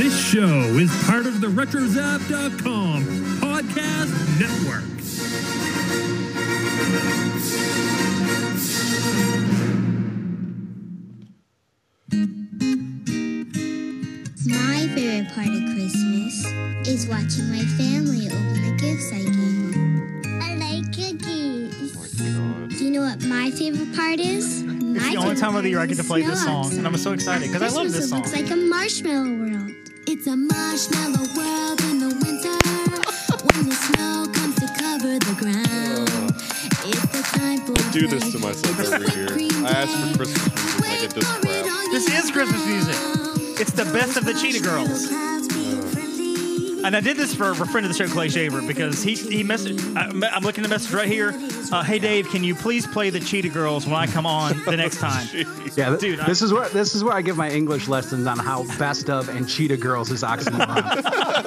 This show is part of the RetroZap.com podcast network. My favorite part of Christmas is watching my family open the gifts I gave them. I like cookies. Oh my God. Do you know what my favorite part is? It's the only time of the year I get to play this song, and I'm so excited because I love this song. It looks like a marshmallow world. It's a marshmallow world in the winter when the snow comes to cover the ground. It's the time for I do this to myself every year. I ask for Christmas music and I get this crap. This is Christmas music. It's the best of the Cheetah Girls. And I did this for a friend of the show, Clay Shaver, because he messaged. I'm looking at the message right here. Hey Dave, can you please play the Cheetah Girls when I come on the next time? Yeah, Dude, this is where I give my English lessons on how Best of and Cheetah Girls is oxymoron.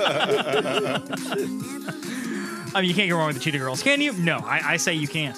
I mean, you can't go wrong with the Cheetah Girls, can you? No, I say you can't.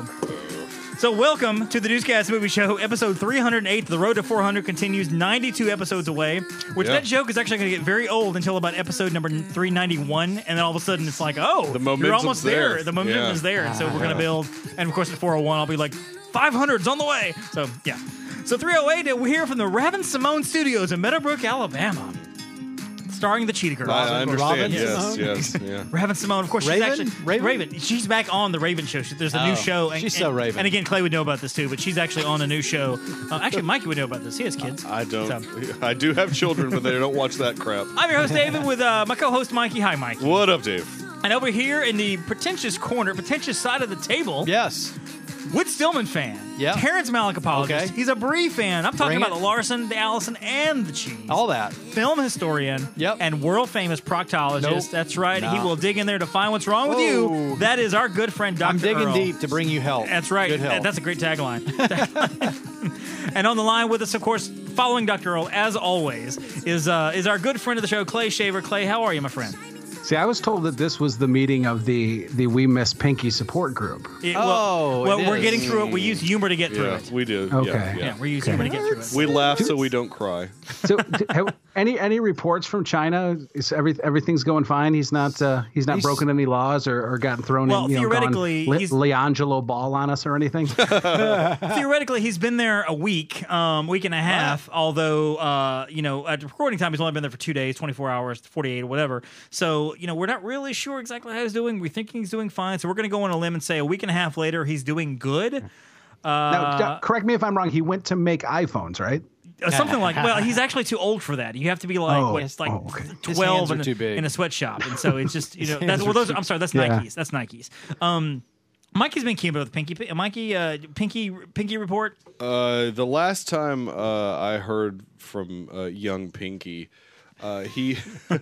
So welcome to the Newscast Movie Show, episode 308. The road to 400 continues, 92 episodes away, which that joke is actually going to get very old until about episode number 391, and then all of a sudden it's like, oh, you're almost there. The momentum is there, and so we're going to build. And of course at 401, I'll be like, 500's on the way. So, yeah. So 308, we're here from the Raven-Symoné Studios in Meadowbrook, Alabama. Starring the Cheetah Girls. I understand. Raven-Symoné? Yes. Yeah. Raven-Symoné, of course, Raven? she's actually Raven. She's back on the Raven show. There's a new show. And, she's so Raven. And again, Clay would know about this too, but she's actually on a new show. Actually, Mikey would know about this. He has kids. I don't. So. I do have children, but they don't watch that crap. I'm your host, David, with my co-host, Mikey. Hi, Mikey. What up, Dave? And over here in the pretentious side of the table, Yes. Wood Stillman fan. Yeah. Terrence Malick apologist. Okay. He's a Brie fan. I'm talking Bring about it. the Larson, the Allison, and the cheese. All that. Film historian. Yep. And world famous proctologist. Nope. That's right. He Nah. will dig in there to find what's wrong with you. Whoa. That is our good friend, Dr. I'm digging Earl. deep to bring you help. That's right. Good help. That's a great tagline. And on the line with us, of course, following Dr. Earl, as always, is our good friend of the show, Clay Shaver. Clay, how are you, my friend? See, I was told that this was the meeting of the We Miss Pinky support group. Well, it we're is. getting through it. We use humor to get through Yeah, it. we do. Okay. Yeah, we're using humor to get through it. We laugh so we don't cry. So, any reports from China? Is everything's going fine? He's not broken any laws or gotten thrown Well, in. theoretically, gone he's- Leangelo ball on us or anything. Theoretically, he's been there a week and a half. Although, at recording time, he's only been there for 2 days, 24 hours, 48, or whatever. So, we're not really sure exactly how he's doing. We think he's doing fine. So we're going to go on a limb and say a week and a half later, he's doing good. Now, correct me if I'm wrong. He went to make iPhones, right? Something like, well, he's actually too old for that. You have to be like, okay. 12 hands are too big. in a sweatshop. And so it's just, that's Nikes. That's Nikes. Mikey's been keeping up with Pinky. Mikey, Pinky report. The last time I heard from young Pinky, he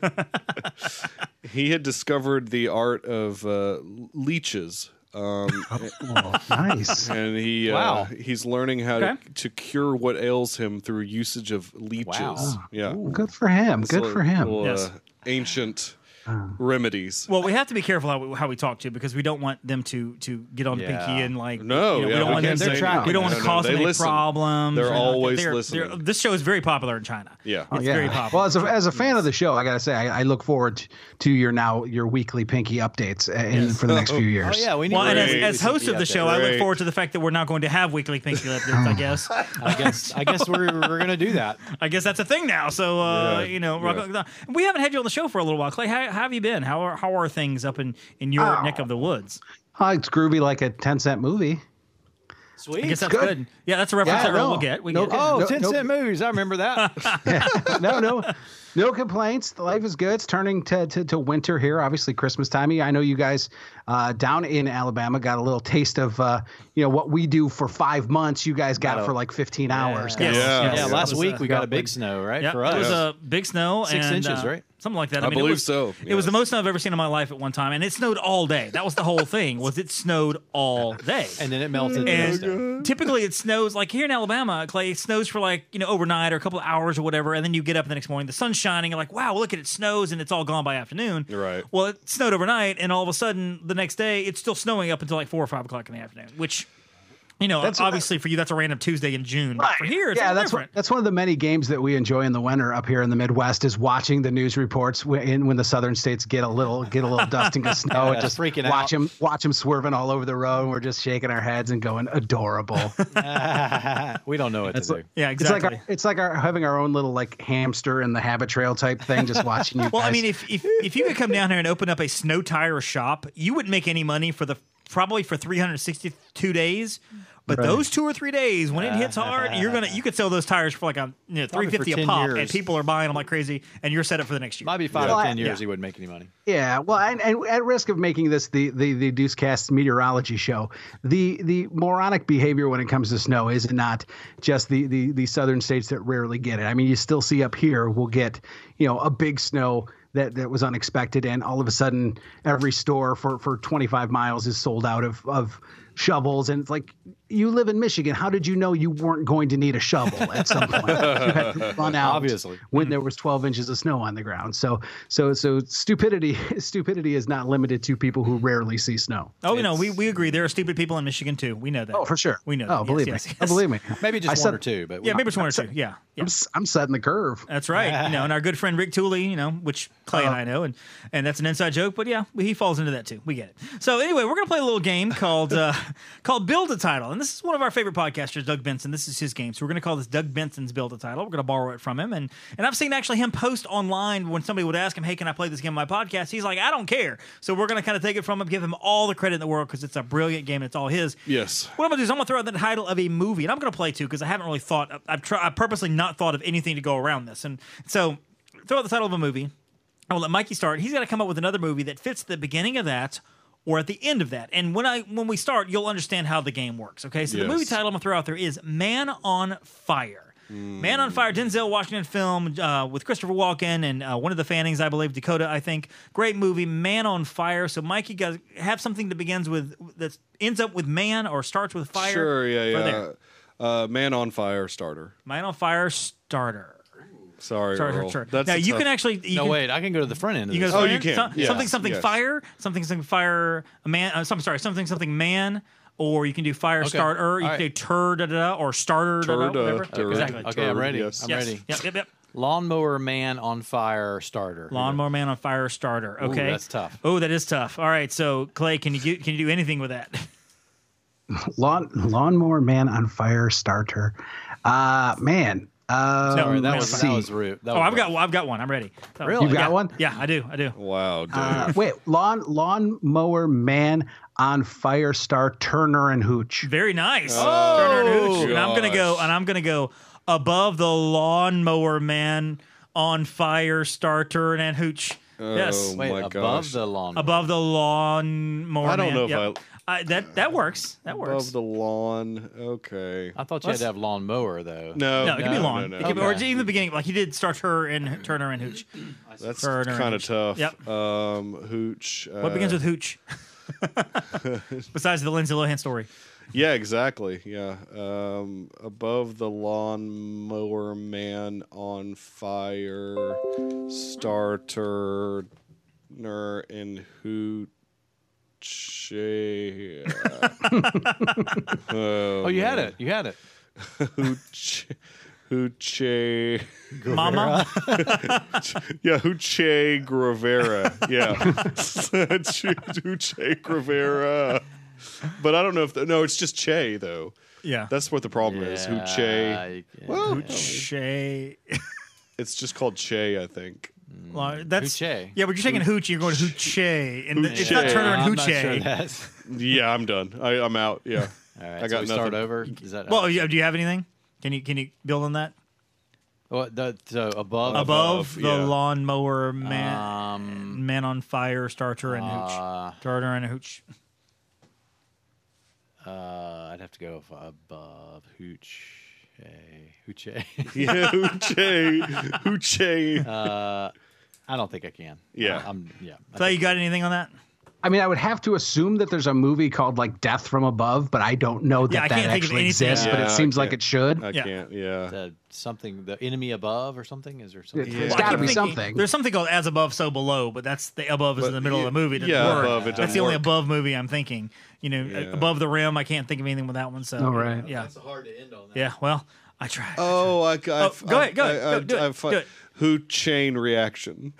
he had discovered the art of leeches. Nice. And he's learning how to cure what ails him through usage of leeches. Wow. Yeah, Good for him. It's Good a for him. little, Yes. Ancient remedies. Well, we have to be careful how we talk to because we don't want them to get on Yeah. Pinky and like No, we yeah, don't we want them can't to say anything. we don't want to No, cause they them any listen. problems. They're or always they're- listening. This show is very popular in China. Yeah. It's very popular. Well, as a fan of the show, I gotta say I look forward to your weekly Pinky updates for the next few years. Oh, yeah. We need Well, and Great. as host of the show, I look Great. forward to the fact that we're not going to have weekly Pinky updates. I guess. I guess we're gonna do that. I guess that's a thing now. So Yeah. we haven't had you on the show for a little while. Clay, how have you been? How are things up in your neck of the woods? It's groovy like a 10-cent movie. Sweet. I guess that's good. good. Yeah, that's a reference Yeah, that Earl no. will get. We No- get it. Oh, No, 10-cent movies. I remember that. No complaints. The life is good. It's turning to winter here. Obviously, Christmas time. I know you guys down in Alabama got a little taste of what we do for 5 months. You guys got it for like 15 hours. Yes. Yeah. Yeah, It last was, week we got a big snow, right? Yeah, For it us. was a big snow. 6 and, inches, right? Something like that. I mean, believe it was, so, It was yes. the most I've ever seen in my life at one time, and it snowed all day. That was the whole thing. Was it snowed all day? And then it melted the next day. And typically it snows like here in Alabama, Clay, it snows for like, overnight or a couple of hours or whatever, and then you get up the next morning, the sun's shining, you're like, wow, look at it, snows, and it's all gone by afternoon. Right. Well, it snowed overnight, and all of a sudden the next day it's still snowing up until like 4 or 5 o'clock in the afternoon, which You know, That's- obviously for you, that's a random Tuesday in June. But for here, it's a little that's different. that's one of the many games that we enjoy in the winter up here in the Midwest is watching the news reports when the southern states get a little dusting of snow and just freaking watch them swerving all over the road. And we're just shaking our heads and going adorable. We don't know what to do. Yeah, It's exactly. like our having our own little like hamster in the habit trail type thing, just watching you. Well, I guys. mean, if you could come down here and open up a snow tire shop, you wouldn't make any money probably for 362 days. But Right. those 2 or 3 days, when it hits hard, you could sell those tires for like Probably for $350 a 10 pop, years. and people are buying them like crazy, and you're set up for the next year. Might be 5 Well, or 10 years yeah. he wouldn't make any money. Yeah, well, and at risk of making this the Deucecast meteorology show, the moronic behavior when it comes to snow is not just the southern states that rarely get it. I mean, you still see up here we'll get a big snow that was unexpected, and all of a sudden every store for 25 miles is sold out of shovels, and it's like, you live in Michigan. How did you know you weren't going to need a shovel at some point? You had to run out Obviously. when there was 12 inches of snow on the ground. So stupidity is not limited to people who rarely see snow. Oh, we agree. There are stupid people in Michigan too. We know that. Oh, for sure. We know. Oh, that. believe Yes, me. yes, Oh, believe me. Maybe I just said- one or two, but Yeah, maybe it's one or two. Yeah. I'm setting the curve. That's right. And our good friend Rick Tooley, which Clay and I know, and that's an inside joke, but yeah, he falls into that too. We get it. So anyway, we're gonna play a little game called Build a Title, and this is one of our favorite podcasters, Doug Benson. This is his game, so we're gonna call this Doug Benson's Build a Title. We're gonna borrow it from him, and I've seen actually him post online when somebody would ask him, "Hey, can I play this game on my podcast?" He's like, "I don't care." So we're gonna kind of take it from him, give him all the credit in the world because it's a brilliant game and it's all his. Yes. What I'm gonna do is I'm gonna throw out the title of a movie, and I'm gonna play too because I haven't really thought. I've purposely not thought of anything to go around this, and so throw out the title of a movie. I'll let Mikey start. He's got to come up with another movie that fits the beginning of that or at the end of that. And when we start, you'll understand how the game works. Okay, so the Yes. movie title I'm gonna throw out there is Man on Fire. Man on Fire, Denzel Washington film with Christopher Walken and one of the Fannings, I believe, Dakota, I think. Great movie, Man on Fire. So, Mike, you guys have something that ends up with man or starts with fire? Sure. For Yeah. there. Man on Fire starter. Man on Fire starter. Sorry, Earl. Sure. That's Now, a you tough- can actually... No, wait, I can go to the front end of You this. guys Oh, fire? you can. Yeah. Something Yes. fire, something fire, a man. Something man, or you can do fire Okay. starter. You All can do right. tur da da or starter da da whatever. Tur- Exactly. Okay, I'm ready. Yes. I'm Yes. ready. Yep. Lawnmower Man on Fire starter. Lawnmower man on fire starter. Okay, that's tough. Oh, that is tough. All right, so Clay, can you do anything with that? Lawnmower Man on Fire starter. Man. Sorry, that let's was see. rude. That Oh, was I've got one. I'm ready. So- Really? You got Yeah. one? Yeah, I do. Wow, dude. Wait, Lawnmower Man on Fire star Turner and Hooch. Very nice. Turner and Hooch. And I'm gosh. gonna go above the lawnmower man on fire starter and Hooch. Yes. Wait, my above gosh. the lawn. Above the lawnmower. I don't man. know if that works. That works. Above the lawn. Okay. I thought you had to have lawnmower though. No, No, it could be lawn. No, It could be, or Okay. even the beginning, like he did start Turner and Hooch. That's Turner and kind of Hooch. tough. Yep. Hooch. What begins with Hooch? Besides the Lindsay Lohan story. Yeah, exactly. Yeah. Above the lawnmower man on fire, starter, and Hooch. Oh, you had it. You had it. Hooche. Mama. Yeah, Hooche Gravera. Yeah. Hooche Gravera. But I don't know if... no, it's just Che, though. Yeah. That's what the problem is. Hooche... Yeah. Well, Hooche. it's just called Che, I think. Well, that's Hooche. Yeah, but you're taking Hooch, you're going Hooche, and it's not Hooche. Turner and I'm not Hooche. sure that's- Yeah, I'm done. I'm out. Yeah. All right, I so got we start nothing. over. Is that Well, yeah, do you have anything? Can you build on that? so above Above the yeah. lawnmower man on fire starter and Hooch. Starter and Hooch. I'd have to go above Hooch. Hooche. Yeah, Hooche. Hooche. I don't think I can. Yeah. Yeah. So you got anything on that? I mean, I would have to assume that there's a movie called like Death from Above, but I don't know that Yeah, I that can't think of actually anything. exists. But Yeah, it I seems like can't. it should. I Yeah. can't. Yeah. The enemy above or something? Is there something? It's Well, I got to keep be thinking something. There's something called As Above, So Below, but that's the above is in the middle of the movie. It doesn't yeah, work. above, it That's doesn't the only work. above movie I'm thinking. You know, Yeah. Above the Rim, I can't think of anything with that one. So, Oh, right. Yeah. That's hard to end on that. Yeah, well, I tried. Oh, go ahead, go ahead. Do it, do it. Who chain reaction?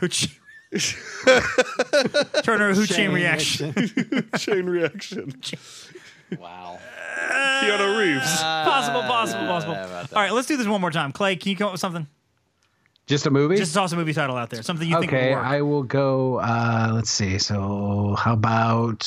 Turner, who chain reaction? Chain reaction. Wow. Keanu Reeves. Possible. about that. All right, let's do this one more time. Clay, can you come up with something? Just a movie? Just toss a movie title out there. Something you think will Okay, work. I will go. Let's see. So, how about?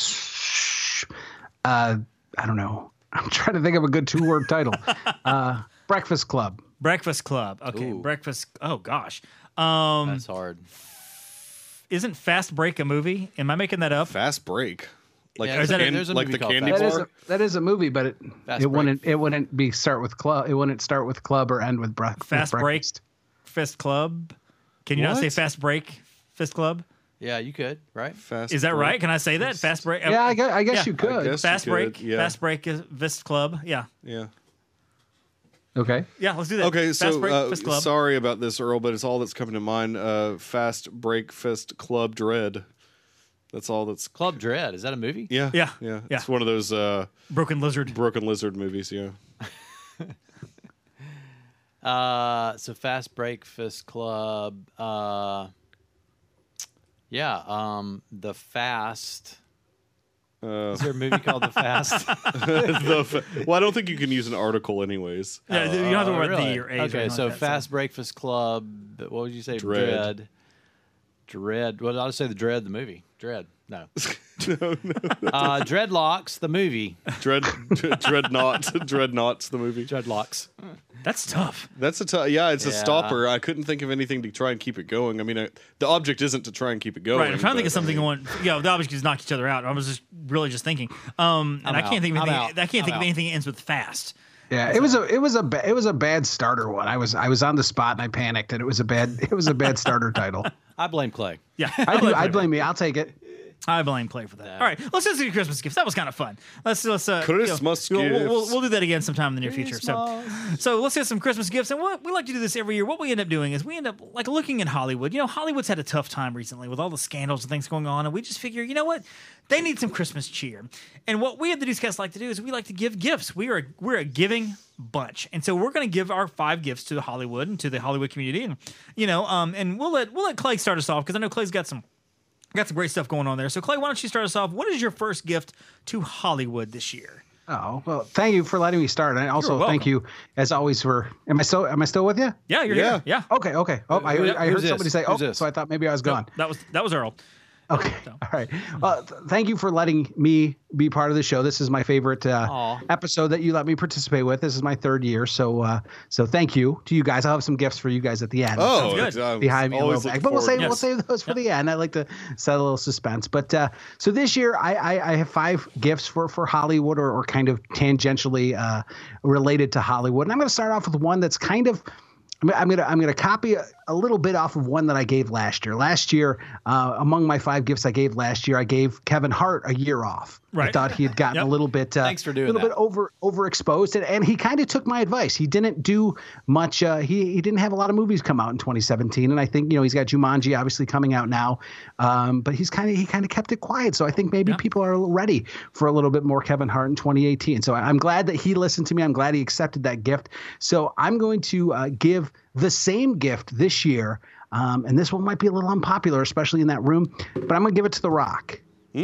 I don't know. I'm trying to think of a good 2-word title. Breakfast Club. Breakfast Club. Okay, Ooh. Breakfast. Oh gosh, That's hard. isn't Fast Break a movie? Am I making that up? Fast break. Like, Yeah, there's a like movie the called candy Fast bar. That is a movie, but it Fast wouldn't be start with club. It wouldn't start with club or end with Fast Break breakfast. Fist Club. Can you not say What? Fast Break Fist Club? Yeah, you could, right? Fast Is that break. right? Can I say that? Fast Break. Yeah, I guess Yeah. you could. I guess. Fast you Break. could, yeah. Fast Break is Fist Club. Yeah. Yeah. Okay. Yeah. Let's do that. Okay, Fast so Break Fist Club. sorry about this, Earl, but it's all that's coming to mind. Fast break fist club dread. That's all that's. Club Dread. Is that a movie? Yeah, Yeah, yeah. yeah. It's one of those Broken Lizard. broken lizard movies. Yeah. So Fast Break Fist Club. The Fast. Is there a movie called The Fast? Well, I don't think you can use an article, anyways. Yeah, you don't have to worry about Really? D or A. or Okay, anything so like that, Fast Breakfast Club. What would you say? Dread. Dread. Well, I'll say the Dread, the movie. Dread. No. Dreadlocks, the movie. Dreadnoughts, the movie. Dreadlocks. That's tough. That's a it's a Yeah. stopper. I couldn't think of anything to try and keep it going. I mean, the object isn't to try and keep it going. Right, I'm trying to think but, of something I mean, going. Yeah, the obviously just knock each other out. I was just thinking, and I out. can't think of I'm anything. out. I can't think I'm of out. anything that ends with fast. Yeah, it was a bad starter one. I was on the spot and I panicked, and it was a bad starter title. I blame Clay. Yeah, I blame me. I'll take it. I blame Clay for that. All right, let's just do Christmas gifts. That was kind of fun. Let's Christmas gifts. We'll do that again sometime in the near future. So let's get some Christmas gifts. And we like to do this every year. What we end up doing is we end up like looking at Hollywood. You know, Hollywood's had a tough time recently with all the scandals and things going on, and we just figure, you know what, they need some Christmas cheer. And what we at the Newscast like to do is we like to give gifts. We're a giving bunch, and so we're going to give our 5 gifts to Hollywood and to the Hollywood community, and and we'll let Clay start us off because I know Clay's got some great stuff going on there. So, Clay, why don't you start us off? What is your first gift to Hollywood this year? Oh, well, thank you for letting me start. And also welcome. thank you, as always, for am I still with you? Yeah, you're Yeah. here. Yeah. Okay. Oh, I heard Who's somebody this? say, Who's this? so I thought maybe I was gone. That was Earl. Okay. All right. Well, thank you for letting me be part of the show. This is my favorite episode that you let me participate with. This is my 3rd year. So thank you to you guys. I'll have some gifts for you guys at the end. Oh, Sounds good. I'm Behind me a always little back, looking but we'll forward- save those for the end. I like to set a little suspense. But so this year I have 5 gifts for Hollywood or kind of tangentially related to Hollywood, and I'm going to start off with one that's kind of. I'm gonna copy a little bit off of one that I gave last year. Last year, among my 5 gifts I gave last year, I gave Kevin Hart a year off. I Right. thought he had gotten Yep. a little bit, Thanks for doing a little that. bit overexposed, and he kind of took my advice. He didn't do much. He didn't have a lot of movies come out in 2017, and I think he's got Jumanji obviously coming out now, but he kind of kept it quiet. So I think maybe people are ready for a little bit more Kevin Hart in 2018. So I'm glad that he listened to me. I'm glad he accepted that gift. So I'm going to give the same gift this year, and this one might be a little unpopular, especially in that room, but I'm going to give it to The Rock.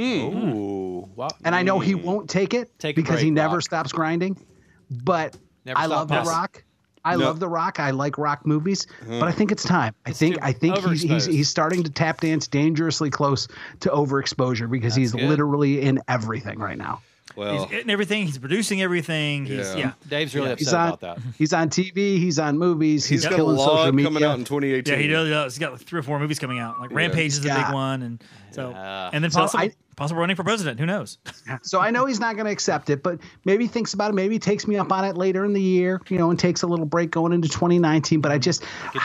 Ooh. Wow. And I know he won't take it Take a because break, he never Rock. stops grinding, but Never I stop love The passing. Rock. I No. love The Rock. I like rock movies, but I think it's time. I think too he's overexposed. starting to tap dance dangerously close to overexposure because he's good. literally in everything right now. Well, He's in everything. He's producing everything. He's Yeah. Dave's really He's upset on about that. he's on TV, he's on movies, he's got a killing social lot media. coming out in 2018. Yeah, he does. He's got like 3 or 4 movies coming out. Like Rampage is a big Yeah. one, and so Yeah. and then So Possible running for president. Who knows? So I know he's not going to accept it, but maybe he thinks about it. Maybe he takes me up on it later in the year, and takes a little break going into 2019. But I just,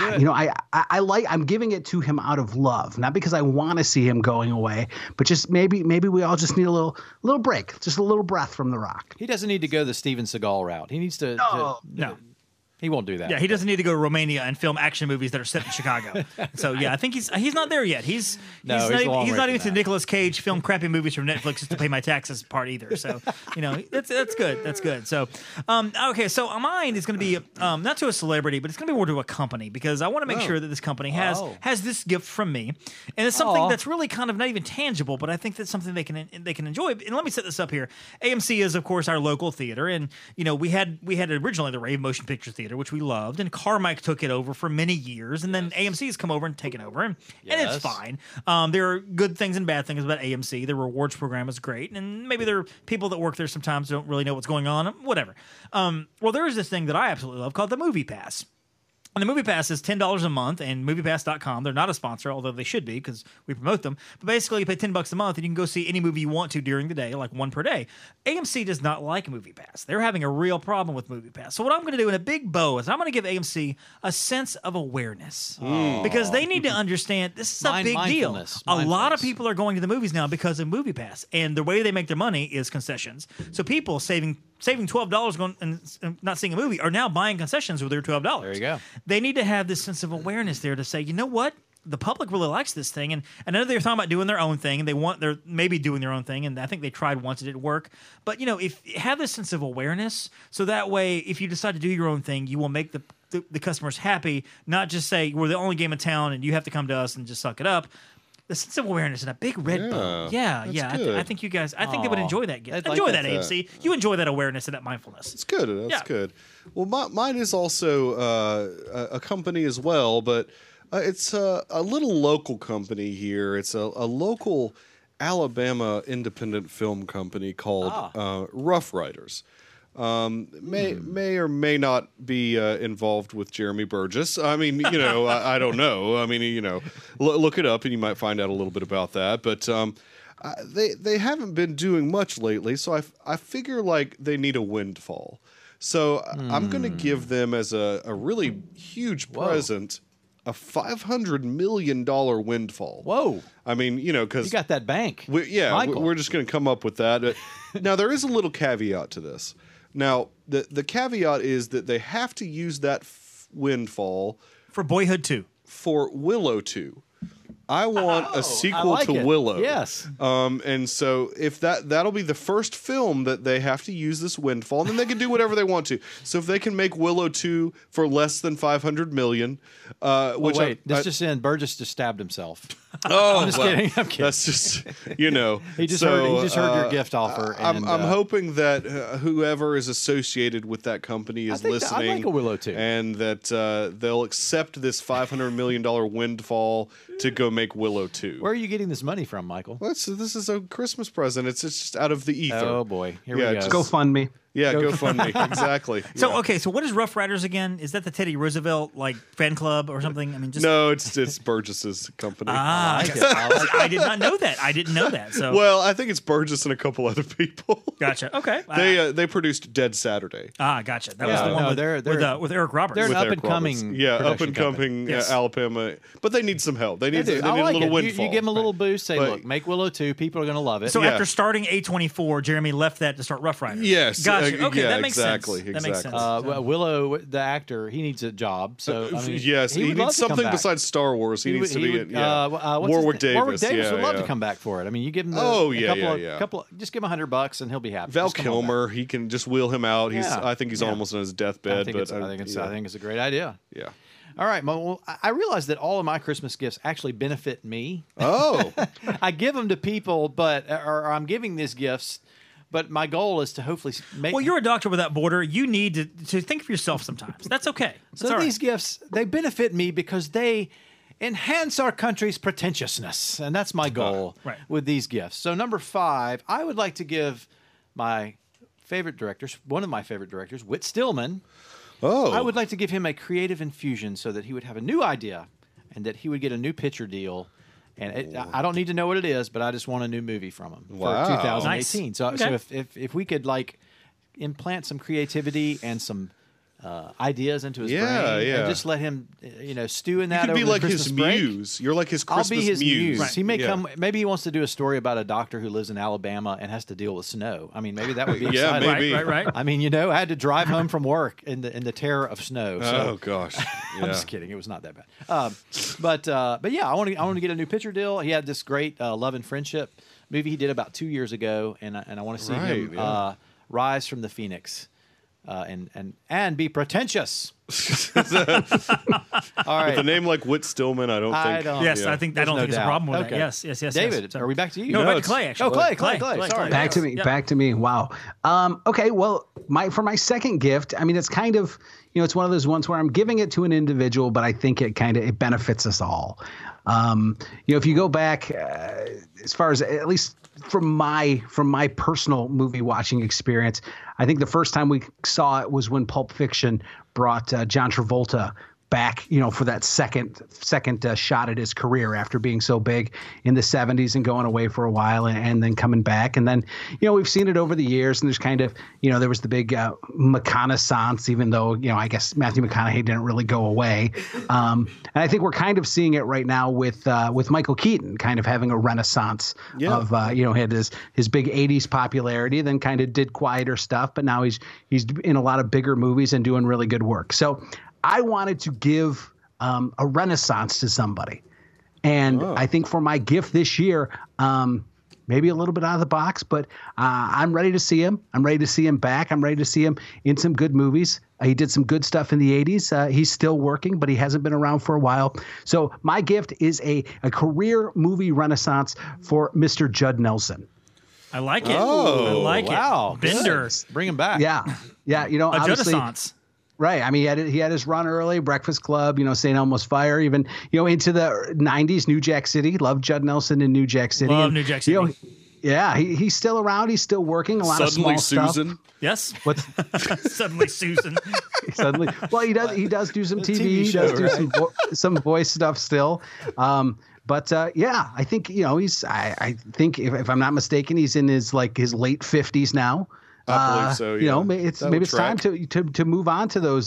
I'm giving it to him out of love, not because I want to see him going away, but just maybe we all just need a little break, just a little breath from The Rock. He doesn't need to go the Steven Seagal route. He needs to. No. He won't do that. Yeah, he doesn't need to go to Romania and film action movies that are set in Chicago. So yeah, I think he's not there yet. He's not even to Nicolas Cage film crappy movies from Netflix just to pay my taxes part either. So that's good. That's good. So okay, so mine is going to be not to a celebrity, but it's going to be more to a company because I want to make sure that this company has this gift from me, and it's something that's really kind of not even tangible, but I think that's something they can enjoy. And let me set this up here. AMC is of course our local theater, and we had originally the Rave Motion Picture Theater, which we loved, and Carmike took it over for many years, and then AMC has come over and taken over, and it's fine. There are good things and bad things about AMC. Their rewards program is great, and maybe there are people that work there sometimes don't really know what's going on, whatever. Well, there is this thing that I absolutely love called the Movie Pass. And the Movie Pass is $10 a month, and MoviePass.com, they're not a sponsor, although they should be because we promote them. But basically, you pay $10 a month, and you can go see any movie you want to during the day, like one per day. AMC does not like Movie Pass. They're having a real problem with Movie Pass. So what I'm going to do in a big bow is I'm going to give AMC a sense of awareness because they need to understand this is a big deal. A lot of people are going to the movies now because of Movie Pass, and the way they make their money is concessions. So people saving $12 going and not seeing a movie are now buying concessions with their $12. There you go. They need to have this sense of awareness there to say, you know what? The public really likes this thing, and I know they're talking about doing their own thing, and they're maybe doing their own thing, and I think they tried once, it didn't work. But if have this sense of awareness, so that way, if you decide to do your own thing, you will make the customers happy, not just say we're the only game in town and you have to come to us and just suck it up. The sense of awareness and a big red bow. Yeah. I think you guys. I think they would enjoy that gift. Enjoy that, AMC. You enjoy that awareness and that mindfulness. It's good. That's good. Well, mine is also a company as well, but it's a little local company here. It's a local Alabama independent film company called Rough Riders. May or may not be involved with Jeremy Burgess. I mean, I don't know. I mean, look it up and you might find out a little bit about that. But they haven't been doing much lately, so I figure like they need a windfall. So I'm going to give them as a really huge present a $500 million windfall. Whoa. I mean, because... You got that bank. We're just going to come up with that. Now, there is a little caveat to this. Now, the caveat is that they have to use that windfall... For Boyhood 2. For Willow 2. I want a sequel to Willow. Yes. And so if that'll be the first film that they have to use this windfall, and then they can do whatever they want to. So if they can make Willow 2 for less than $500 million, Burgess just stabbed himself. Oh, I'm just kidding. That's just, he just heard your gift offer. I'm hoping that whoever is associated with that company is listening. I like a Willow 2. And that they'll accept this $500 million windfall to go make Willow 2. Where are you getting this money from, Michael? Well, this is a Christmas present. It's just out of the ether. Oh, boy. Here we go. Go fund me. Yeah, GoFundMe. Exactly. So, okay, so what is Rough Riders again? Is that the Teddy Roosevelt fan club or something? I mean, no, it's Burgess's company. I did not know that. I didn't know that. So, well, I think it's Burgess and a couple other people. Gotcha. Okay. They produced Dead Saturday. Gotcha. That was the one with Eric Roberts. They're an up and coming, up and coming Alabama, but they need some help. They need a little windfall. You give them a little boost. Say, look, make Willow 2. People are going to love it. So after starting A24, Jeremy left that to start Rough Riders. Yes. Gotcha. Okay, that makes sense. Exactly. That makes sense. Willow, the actor, he needs a job. So yes, he needs something besides Star Wars. He needs to be Warwick Davis. Warwick Davis would love to come back for it. I mean, you give him a couple, just give him $100 and he'll be happy. Val Kilmer, he can just wheel him out. I think he's almost on his deathbed. I think it's a great idea. Yeah. All right. Well, I realize that all of my Christmas gifts actually benefit me. Oh. I give them to people, or I'm giving these gifts. But my goal is to hopefully make... Well, you're a doctor without border. You need to think for yourself sometimes. That's okay. So these gifts, they benefit me because they enhance our country's pretentiousness. And that's my goal with these gifts. So number 5, I would like to give my favorite directors, one of my favorite directors, Whit Stillman. Oh. I would like to give him a creative infusion so that he would have a new idea and that he would get a new picture deal And I don't need to know what it is, but I just want a new movie from him Wow. for 2018. Nice. So Okay. if we could like implant some creativity and some ideas into his Yeah, brain, yeah. and just let him, stew in that. You could over be the like Christmas his break. muse. You're like his I'll Christmas be his muse. Right. He may Yeah. come. Maybe he wants to do a story about a doctor who lives in Alabama and has to deal with snow. I mean, maybe that would be Yeah, exciting. maybe. Right. I mean, I had to drive home from work in the terror of snow. So. Oh gosh. I'm Yeah. just kidding. It was not that bad. But yeah, I want to get a new picture deal. He had this great Love and Friendship movie he did about 2 years ago, and I want to see him Right, yeah. rise from the phoenix and be pretentious. All right, With a name like Whit Stillman, I don't think. Yes, yeah. I think There's no it's a doubt. problem with Okay. that. Yes. David, So- are we back to you? No, No, back to it's- Clay. Actually, Oh, Clay. Sorry. Back to me. Yeah. Back to me. Wow. Okay. Well, for my second gift, I mean, it's kind of, it's one of those ones where I'm giving it to an individual, but I think it benefits us all. If you go back as far as at least from my personal movie watching experience, I think the first time we saw it was when Pulp Fiction brought John Travolta back, for that second shot at his career after being so big in the 70s and going away for a while and then coming back. And then, we've seen it over the years, and there's kind of, there was the big McConaissance, even though, I guess Matthew McConaughey didn't really go away. And I think we're kind of seeing it right now with Michael Keaton kind of having a renaissance of, he had his big 80s popularity, then kind of did quieter stuff, but now he's in a lot of bigger movies and doing really good work. So I wanted to give a renaissance to somebody. And I think for my gift this year, maybe a little bit out of the box, but I'm ready to see him. I'm ready to see him back. I'm ready to see him in some good movies. He did some good stuff in the 80s. He's still working, but he hasn't been around for a while. So my gift is a career movie renaissance for Mr. Judd Nelson. I like it. Oh, I like wow. it. Bender. Bring him back. Yeah. A Obviously, Judd-assance. right. I mean, he had his run early, Breakfast Club, St. Elmo's Fire, even, into the 90s, New Jack City. Loved Judd Nelson in New Jack City. Love New Jack City. He's still around. He's still working. A lot Suddenly of small Susan. stuff. Yes. What's Suddenly Susan. suddenly? Well, he does do some TV. TV He show, does do some voice stuff still. But I think he's. I think if I'm not mistaken, he's in his late 50s now. I believe so. Yeah. That would It's time to move on to those.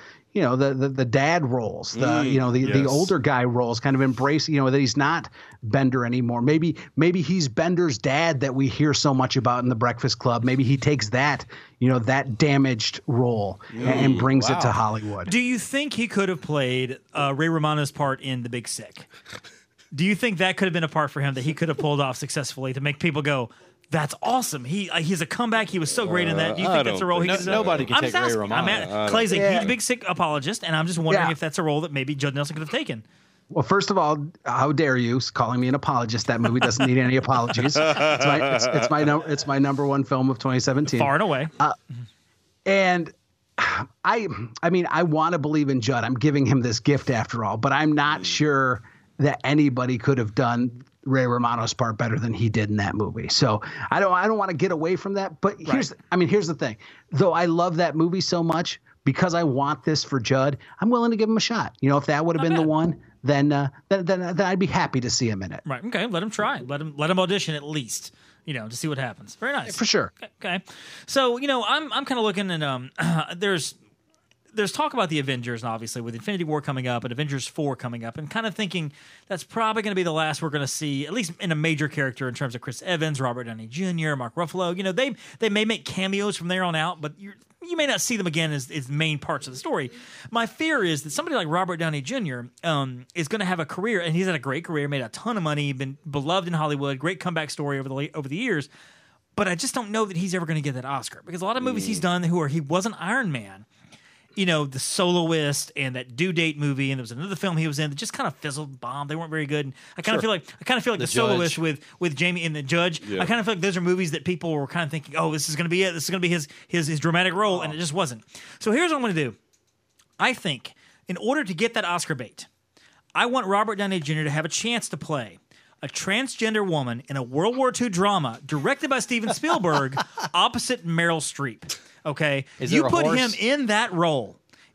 The dad roles, the yes. older guy roles, kind of embrace, that he's not Bender anymore. Maybe he's Bender's dad that we hear so much about in The Breakfast Club. Maybe he takes that, that damaged role and brings it to Hollywood. Do you think he could have played Ray Romano's part in The Big Sick? Do you think that could have been a part for him that he could have pulled off successfully to make people go, that's awesome. He's a comeback. He was so great in that. Do you think that's a role he could have done? Nobody can I'm take just Ray asking. Romano. Clay's a huge Big Sick apologist, and I'm just wondering if that's a role that maybe Judd Nelson could have taken. Well, first of all, how dare you calling me an apologist? That movie doesn't need any apologies. It's my number one film of 2017. Far and away. And I mean, I want to believe in Judd. I'm giving him this gift after all, but I'm not sure that anybody could have done Ray Romano's part better than he did in that movie. So I don't want to get away from that. But here's the thing. Though I love that movie so much, because I want this for Judd, I'm willing to give him a shot. If that would have been the one, then I'd be happy to see him in it. Right. Okay. Let him try. Let him audition at least. To see what happens. Very nice. For sure. Okay. So I'm kind of looking at there's talk about the Avengers, and obviously with Infinity War coming up and Avengers 4 coming up, and kind of thinking that's probably going to be the last we're going to see, at least in a major character in terms of Chris Evans, Robert Downey Jr., Mark Ruffalo. They may make cameos from there on out, but you may not see them again as main parts of the story. My fear is that somebody like Robert Downey Jr. Is going to have a career, and he's had a great career, made a ton of money, been beloved in Hollywood, great comeback story over the years. But I just don't know that he's ever going to get that Oscar, because a lot of movies he's done he wasn't Iron Man. The Soloist and that Due Date movie, and there was another film he was in that just kind of fizzled, bombed. They weren't very good. And I kind of feel like the Soloist with Jamie and the Judge. Yeah. I kind of feel like those are movies that people were kind of thinking, oh, this is going to be it. This is going to be his dramatic role, and it just wasn't. So here's what I'm going to do. I think in order to get that Oscar bait, I want Robert Downey Jr. to have a chance to play a transgender woman in a World War II drama directed by Steven Spielberg opposite Meryl Streep. Okay, Is you there a put horse? him in that role.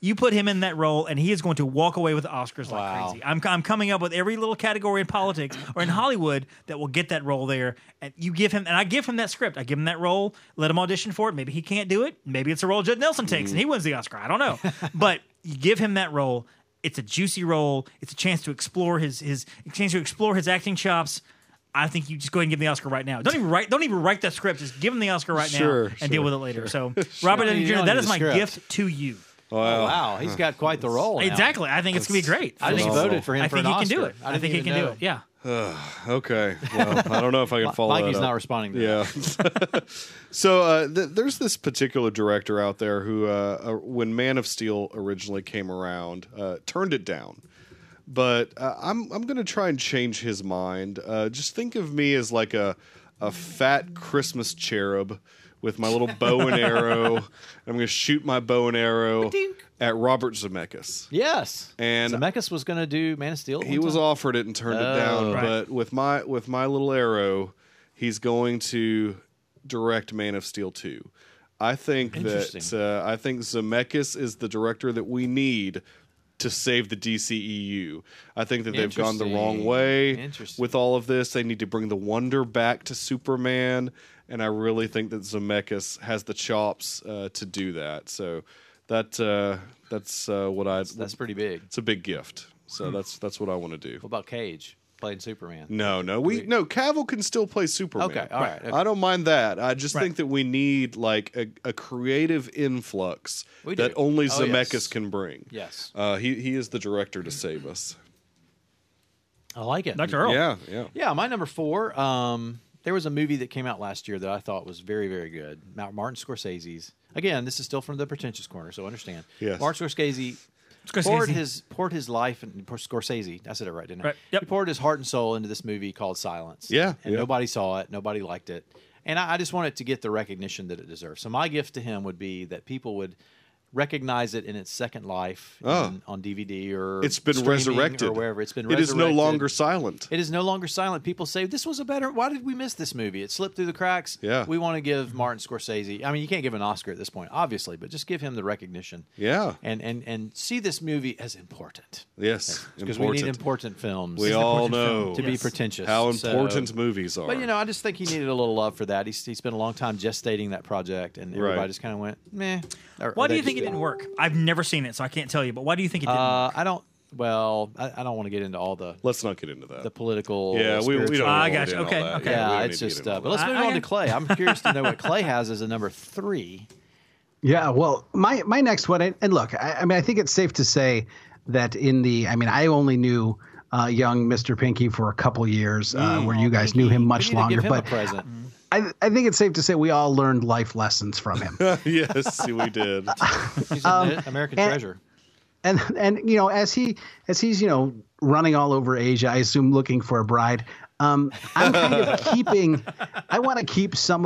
You put him in that role, and he is going to walk away with the Oscars like crazy. I'm coming up with every little category in politics or in Hollywood that will get that role there. And you give him, and I give him that script. I give him that role. Let him audition for it. Maybe he can't do it. Maybe it's a role Judd Nelson takes, and he wins the Oscar. I don't know, but you give him that role. It's a juicy role. It's a chance to explore his acting chops. I think you just go ahead and give him the Oscar right now. Don't even write that script. Just give him the Oscar right now and deal with it later. So, Robert Downey Jr., that is my gift to you. Wow, he's got quite the role now. Exactly. I think it's going to be great. I just voted for him for an Oscar. I think he can do it. I think he can do it. Yeah. Okay. Well, I don't know if I can follow Mikey's that up. not responding to that. So there's this particular director out there who, when Man of Steel originally came around, turned it down. But I'm going to try and change his mind. Just think of me as like a fat Christmas cherub with my little bow and arrow. I'm going to shoot my bow and arrow at Robert Zemeckis. Yes, and Zemeckis was going to do Man of Steel. He was offered it and turned it down. Right. But with my little arrow, he's going to direct Man of Steel 2. I think that I think Zemeckis is the director that we need to save the DCEU. I think that they've gone the wrong way with all of this. They need to bring the wonder back to Superman, and I really think that Zemeckis has the chops to do that. So that's what That's pretty big. It's a big gift. So that's what I want to do. What about Cage playing Superman? No, Cavill can still play Superman. Okay, all right. Okay. I don't mind that. I just think that we need like a creative influx that only Zemeckis can bring. Yes, he is the director to save us. I like it, Dr. Earl. Yeah. My number 4. There was a movie that came out last year that I thought was very, very good. Martin Scorsese's. Again, this is still from the pretentious corner, so understand. Yes. Martin Scorsese poured his life and Scorsese. I said it right, didn't I? Right. Yep. He poured his heart and soul into this movie called Silence. Yeah. And nobody saw it. Nobody liked it. And I just want it to get the recognition that it deserves. So my gift to him would be that people would recognize it in its second life on DVD or it's been resurrected or wherever. It's been resurrected. It is no longer silent. It is no longer silent. People say, this was a better... Why did we miss this movie? It slipped through the cracks. Yeah. We want to give Martin Scorsese... I mean, you can't give an Oscar at this point, obviously, but just give him the recognition. Yeah. And see this movie as important. Yes. Because we need important films. We all know. To be pretentious. How important movies are. But, I just think he needed a little love for that. He spent a long time gestating that project, and everybody just kind of went, meh. Why do you think it didn't work? I've never seen it, so I can't tell you. But why do you think it didn't work? I don't want to get into all the... Let's not get into that. The political... Yeah, we don't I got you. Okay. Yeah, it's just... but let's move on to Clay. I'm curious to know what Clay has as a number 3. Yeah, well, my next one, and look, I mean, I think it's safe to say that I only knew young Mr. Pinky for a couple years, where you guys knew him much longer. But I think it's safe to say we all learned life lessons from him. Yes, we did. He's an American treasure. And as he's running all over Asia, I assume looking for a bride. I'm kind of I want to keep some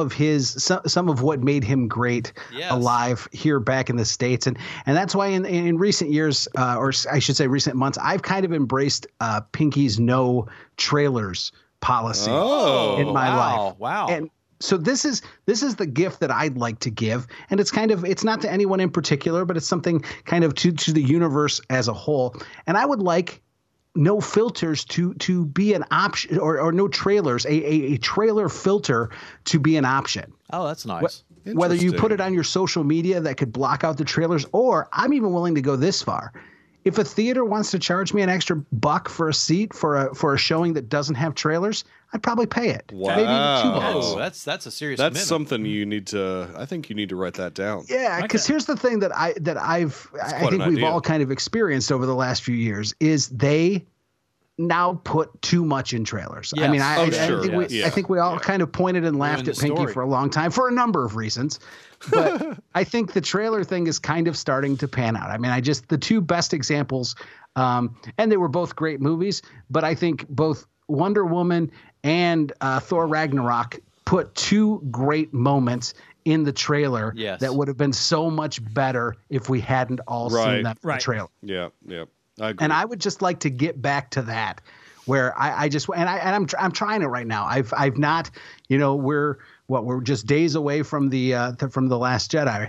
of what made him great alive here back in the States. And that's why in recent years, or I should say recent months, I've kind of embraced Pinky's no trailers policy in my life. Wow. And so this is the gift that I'd like to give. And it's not to anyone in particular, but it's something kind of to the universe as a whole. And I would like no filters to be an option, or no trailers, a trailer filter to be an option. Oh, that's nice. Whether you put it on your social media that could block out the trailers, or I'm even willing to go this far. If a theater wants to charge me an extra $1 for a seat for a showing that doesn't have trailers, I'd probably pay it. Wow. Maybe $2. Oh, that's a serious That's commitment. something you need to. I think you need to write that down. Yeah, because here's the thing that I think we've all kind of experienced over the last few years is they now put too much in trailers. Yes. I mean, I think we all kind of pointed and laughed at Pinky for a long time for a number of reasons. But I think the trailer thing is kind of starting to pan out. I mean, the two best examples, and they were both great movies, but I think both Wonder Woman and Thor Ragnarok put two great moments in the trailer that would have been so much better if we hadn't all seen them in the trailer. Yeah. I agree. And I would just like to get back to that, where I'm trying it right now. I've not, we're just days away from the Last Jedi,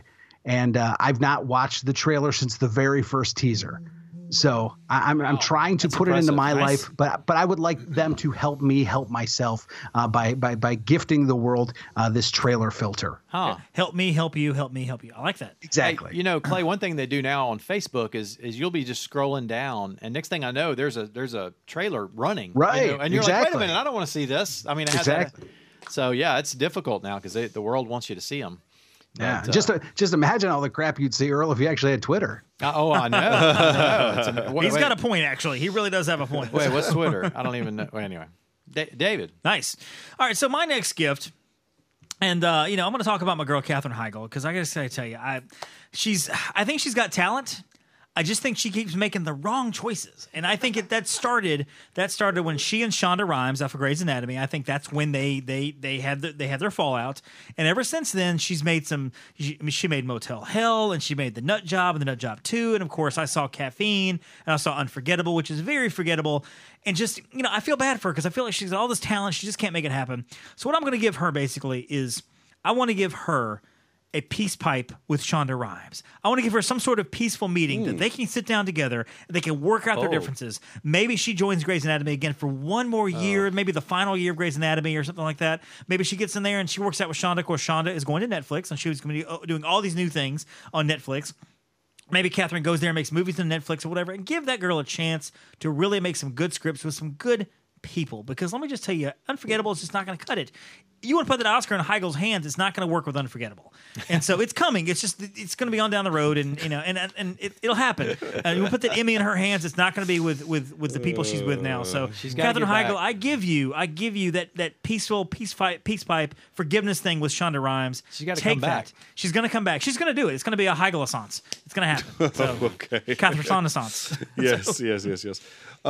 and I've not watched the trailer since the very first teaser. So I'm trying to put it into my life, but I would like them to help me help myself by gifting the world this trailer filter. Huh. Help me, help you, help me, help you. I like that. Exactly. Hey, you know, Clay, one thing they do now on Facebook is you'll be just scrolling down, and next thing I know, there's a trailer running. Right. You know, and you're like, exactly. wait a minute, I don't want to see this. I mean, it has Exactly. So yeah, it's difficult now because the world wants you to see them. Yeah, But, just imagine all the crap you'd see, Earl, if you actually had Twitter. oh, I know. I know. He's got a point, actually. He really does have a point. Wait, what's Twitter? I don't even know. Well, anyway, David. Nice. All right, so my next gift, and I'm going to talk about my girl Katherine Heigl because I got to tell you, I think she's got talent. I just think she keeps making the wrong choices, and I think that started when she and Shonda Rhimes off of Grey's Anatomy. I think that's when they had their fallout, and ever since then she's made she made Motel Hell, and she made The Nut Job and The Nut Job 2, and of course I saw Caffeine, and I saw Unforgettable, which is very forgettable, and just I feel bad for her because I feel like she's got all this talent, she just can't make it happen. So what I'm going to give her basically is I want to give her a peace pipe with Shonda Rhimes. I want to give her some sort of peaceful meeting that they can sit down together and they can work out their differences. Maybe she joins Grey's Anatomy again for one more year, maybe the final year of Grey's Anatomy or something like that. Maybe she gets in there and she works out with Shonda. Of course, Shonda is going to Netflix and she's going to be doing all these new things on Netflix. Maybe Katherine goes there and makes movies on Netflix or whatever, and give that girl a chance to really make some good scripts with some good people. Because let me just tell you, Unforgettable is just not going to cut it. You want to put that Oscar in Heigl's hands, it's not going to work with Unforgettable. And so it's coming. It's going to be on down the road, and it'll happen. And you put that Emmy in her hands, it's not going to be with the people she's with now. So Katherine Heigl, I give you that peace pipe forgiveness thing with Shonda Rhimes. She's got to come back. She's going to come back. She's going to do it. It's going to be a Heigl-assance. It's going to happen. So, Okay. Catherine-assance. Yes.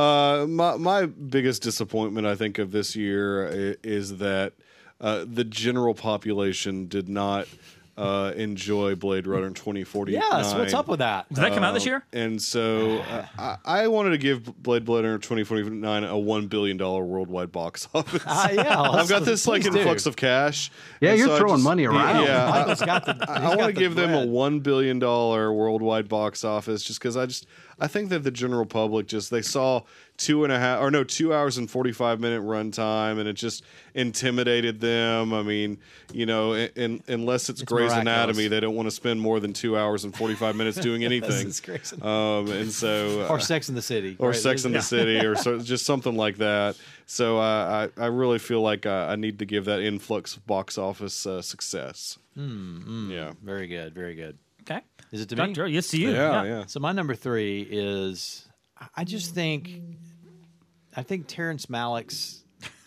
My biggest disappointment, I think, of this year is that the general population did not enjoy Blade Runner 2049. Yes, what's up with that? Did that come out this year? And so I wanted to give Blade Runner 2049 a $1 billion worldwide box office. Yeah, I've got this influx of cash. Yeah, and you're so throwing money around. Yeah, Michael's got the. I want to give them a $1 billion worldwide box office just because I think that the general public they saw 2 hours and 45-minute runtime, and it just intimidated them. I mean, unless it's Grey's Anatomy, they don't want to spend more than 2 hours and 45 minutes doing anything. And so, or Sex in the City, or Sex in the City, or just something like that. So I really feel like I need to give that influx of box office success. Yeah, very good, very good. Okay. Is it to Dr. me? Yes, to you. Yeah. So my number 3 is I think Terrence Malick's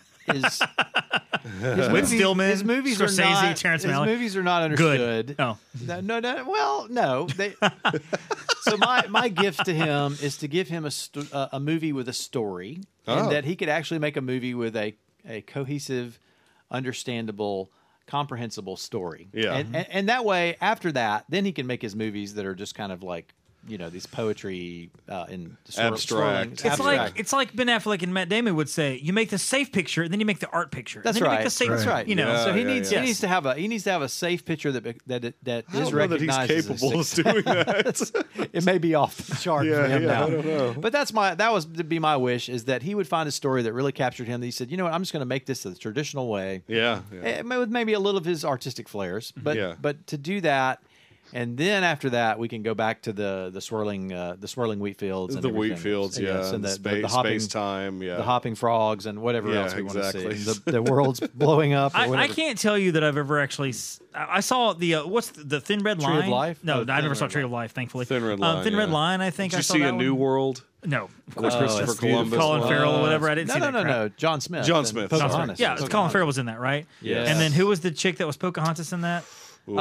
With Stillman, his movies Scorsese, are not, Terrence his Malick. movies are not understood. Good. Oh. No. Well, no. So my gift to him is to give him a movie with a story, and that he could actually make a movie with a cohesive, understandable, comprehensible story. Yeah. And that way, after that, then he can make his movies that are just kind of like, these poetry in Abstract. It's like Ben Affleck and Matt Damon would say: you make the safe picture, and then you make the art picture. That's and then right. You make the safe, That's right. So he needs to have a safe picture that is recognized. That he's capable of doing that. It may be off the chart for him now. I don't know. But that was to be my wish, is that he would find a story that really captured him. That he said, I'm just going to make this the traditional way. Yeah. With maybe a little of his artistic flares, but to do that. And then after that, we can go back to the swirling wheat fields. And the wheat fields, and the hopping, space time, the hopping frogs, and whatever else we exactly. want to see. The world's blowing up. I can't tell you that I've ever actually. I saw the what's the Thin Red Line? Tree of Life? No, I never saw Tree of Life. Thankfully, Thin Red Line. Thin Red Line. I think Did I you saw see that A New one. World? No, of With Christopher Columbus. Colin Farrell or whatever. I didn't see that. No. John Smith. John Smith. Pocahontas. Yeah, Colin Farrell was in that, right? Yes. And then who was the chick that was Pocahontas in that?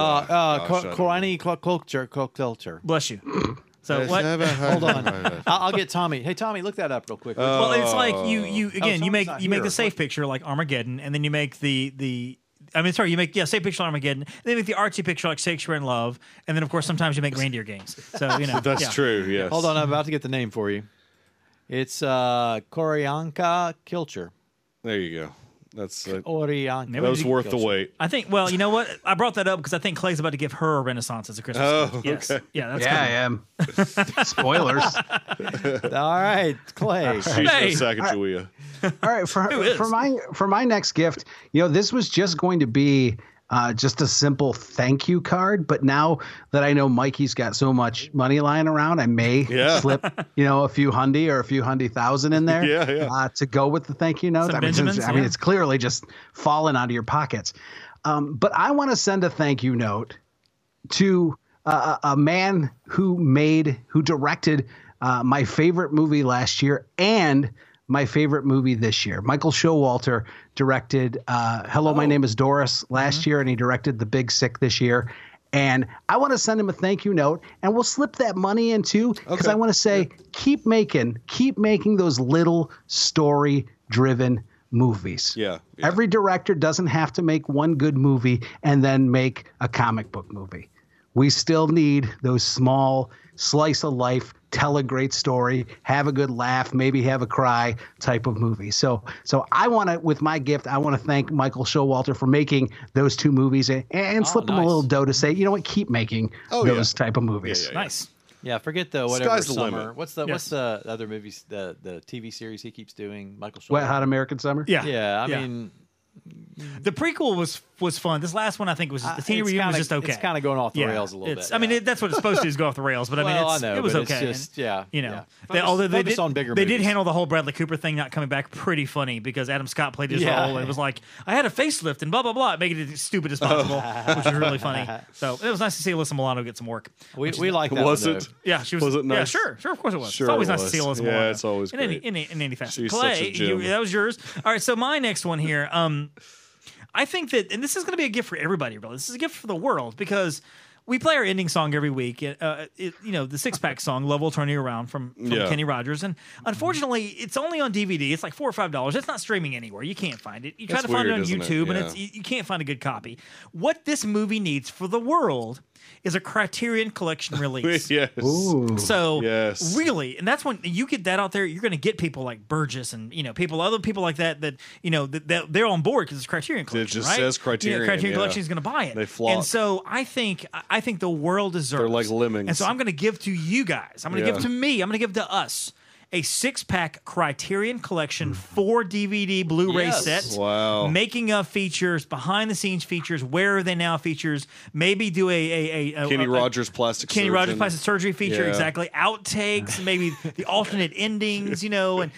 Culture. Bless you. So what? Hold on. I'll get Tommy. Hey, Tommy, look that up real quick. Well, it's like you make the safe here. picture like Armageddon, and then you make you make safe picture like Armageddon, and then you make the artsy picture like Shakespeare in Love, and then of course sometimes you make reindeer games. So That's true. Yes. Hold on, I'm about to get the name for you. It's Koryanka Kilcher. There you go. That's Orion. that was worth the wait. I think. Well, you know what? I brought that up because I think Clay's about to give her a Renaissance as a Christmas gift. Yes. okay. Yeah, that's Yeah, I am. Spoilers. All right, Clay. She's Hey. no Sacagawea. All right, for my next gift, this was just going to be just a simple thank you card, but now that I know Mikey's got so much money lying around, I may slip a few hundy or a few $100,000 in there to go with the thank you note. Some I mean, Benjamins, it's clearly just falling out of your pockets. But I want to send a thank you note to a man who directed my favorite movie last year and my favorite movie this year. Michael Showalter directed Hello, My Name is Doris last year, and he directed The Big Sick this year. And I want to send him a thank you note, and we'll slip that money in too, because I want to say keep making those little story-driven movies. Yeah. Every director doesn't have to make one good movie and then make a comic book movie. We still need those small slice of life, tell a great story, have a good laugh, maybe have a cry type of movie. So I want to, with my gift, I want to thank Michael Showalter for making those two movies and slip him a little dough to say, you know what, keep making those type of movies. Yeah. nice. Yeah, forget the whatever Sky's the summer. limit. What's the other movies? The TV series he keeps doing. Michael Showalter. Wet Hot American Summer? Yeah. Yeah, I mean, the prequel was fun. This last one, I think, was the teen reunion was just okay. It's kind of going off the rails a little bit. I mean, that's what it's supposed to do, is go off the rails. But I mean, Well, I know, it was but okay. it's just, Although they Focus did, on bigger they did movies. handle the whole Bradley Cooper thing not coming back pretty funny, because Adam Scott played his role and it was like, I had a facelift and blah blah blah, making it as stupid as possible, which was really funny. So it was nice to see Alyssa Milano get some work. We like that. Was one, it? though. Yeah, she was. Was it nice? Yeah, sure, of course it was. Sure it's always it nice was. to see Alyssa Yeah, Milano. it's always in great. any facet. She's Clay, such a gem. that was yours. All right, so my next one here. I think that, and this is going to be a gift for everybody, really. This is a gift for the world, because we play our ending song every week. The Six Pack song, Love Will Turn You Around from Kenny Rogers. And unfortunately, it's only on DVD. It's like $4 or $5. It's not streaming anywhere. You can't find it. You try to find it on YouTube, and you can't find a good copy. What this movie needs for the world is a Criterion Collection release. Yes. Ooh. So Yes. really, and that's when you get that out there, you're going to get people like Burgess and other people like that that they're on board because it's Criterion Collection. just right? says Criterion, Criterion yeah. Collection is going to buy it. They flock. And so I think the world deserves. They're like lemmings. And so I'm going to give to you guys. I'm going to give to me. I'm going to give to us a 6-pack Criterion Collection 4 DVD Blu-ray Yes. set. Wow. Making of features, behind the scenes features, where are they now features? Maybe do a Kenny Rogers plastic Kenny surgeon. Rogers plastic surgery feature, Yeah. exactly. Outtakes, maybe the alternate endings, and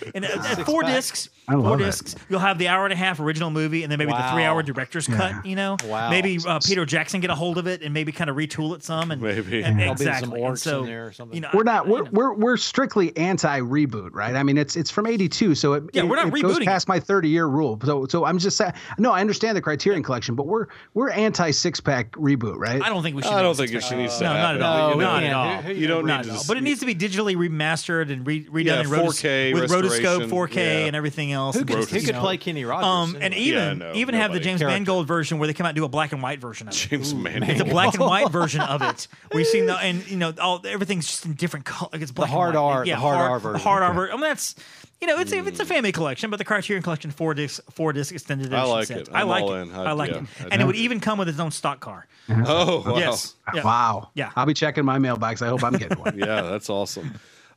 4 discs. I love 4 it. discs. You'll have the hour-and-a-half original movie, and then maybe the Wow. 3-hour director's cut. Wow. Maybe Peter Jackson get a hold of it and maybe kind of retool it some, and Maybe. and There'll be some exactly. And orcs so in there or something. We're not. We're strictly anti-reboot, right? I mean, it's from '82, so it we're not it goes rebooting past my 30-year rule. So I'm just saying. No, I understand the Criterion Collection, but we're anti-6-pack reboot, right? I don't think we should. I don't think it should need to No, happen. not at all. No, Not we at all. can't. You don't Not need at all. to. But it needs to be digitally remastered and redone Yeah, in 4K with rotoscope, restoration. 4K, Yeah. and everything else. Who And could, just, who you could know, play Kenny Rogers? and Yeah, even have the nobody. James Mangold version where they come out and do a black and white version of it. James Mangold. It's a black and white version of it. We've seen everything's just in different color. Like it's black The hard and white. R- Yeah, the hard R The version. hard R version. I mean, that's it's a family collection, but the Criterion Collection 4 disc extended edition I like set. it. I I'm like all it. in. I like Yeah, it, I and do. it would even come with its own stock car. Oh, wow. Yes. Yeah. Wow. Yeah. I'll be checking my mailbox. I hope I'm getting one. Yeah, that's awesome.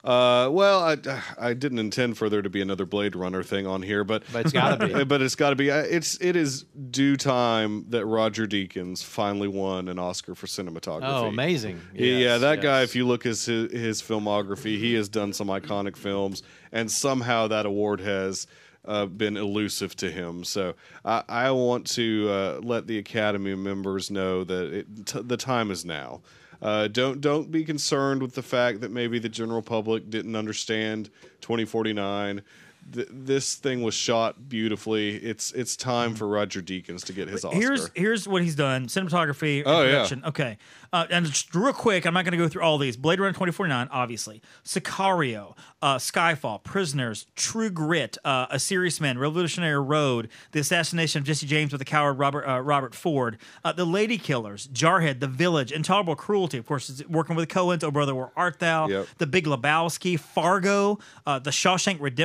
Well, I didn't intend for there to be another Blade Runner thing on here, but But it's gotta be. But it's got to be. It is due time that Roger Deakins finally won an Oscar for cinematography. Oh, amazing. Yeah, that guy. Yes. If you look at his filmography, he has done some iconic films, and somehow that award has been elusive to him. So I want to let the Academy members know that the time is now. Don't be concerned with the fact that maybe the general public didn't understand 2049. This thing was shot beautifully. It's time for Roger Deakins to get his Oscar. Here's what he's done: cinematography, and Oh, yeah. production. Okay, and just real quick, I'm not going to go through all these. Blade Runner 2049, obviously. Sicario, Skyfall, Prisoners, True Grit, A Serious Man, Revolutionary Road, The Assassination of Jesse James with the coward Robert Ford, The Lady Killers, Jarhead, The Village, Intolerable Cruelty. Of course, it's working with Coen's Oh Brother, Where Art Thou? Yep. The Big Lebowski, Fargo, The Shawshank Redemption, directed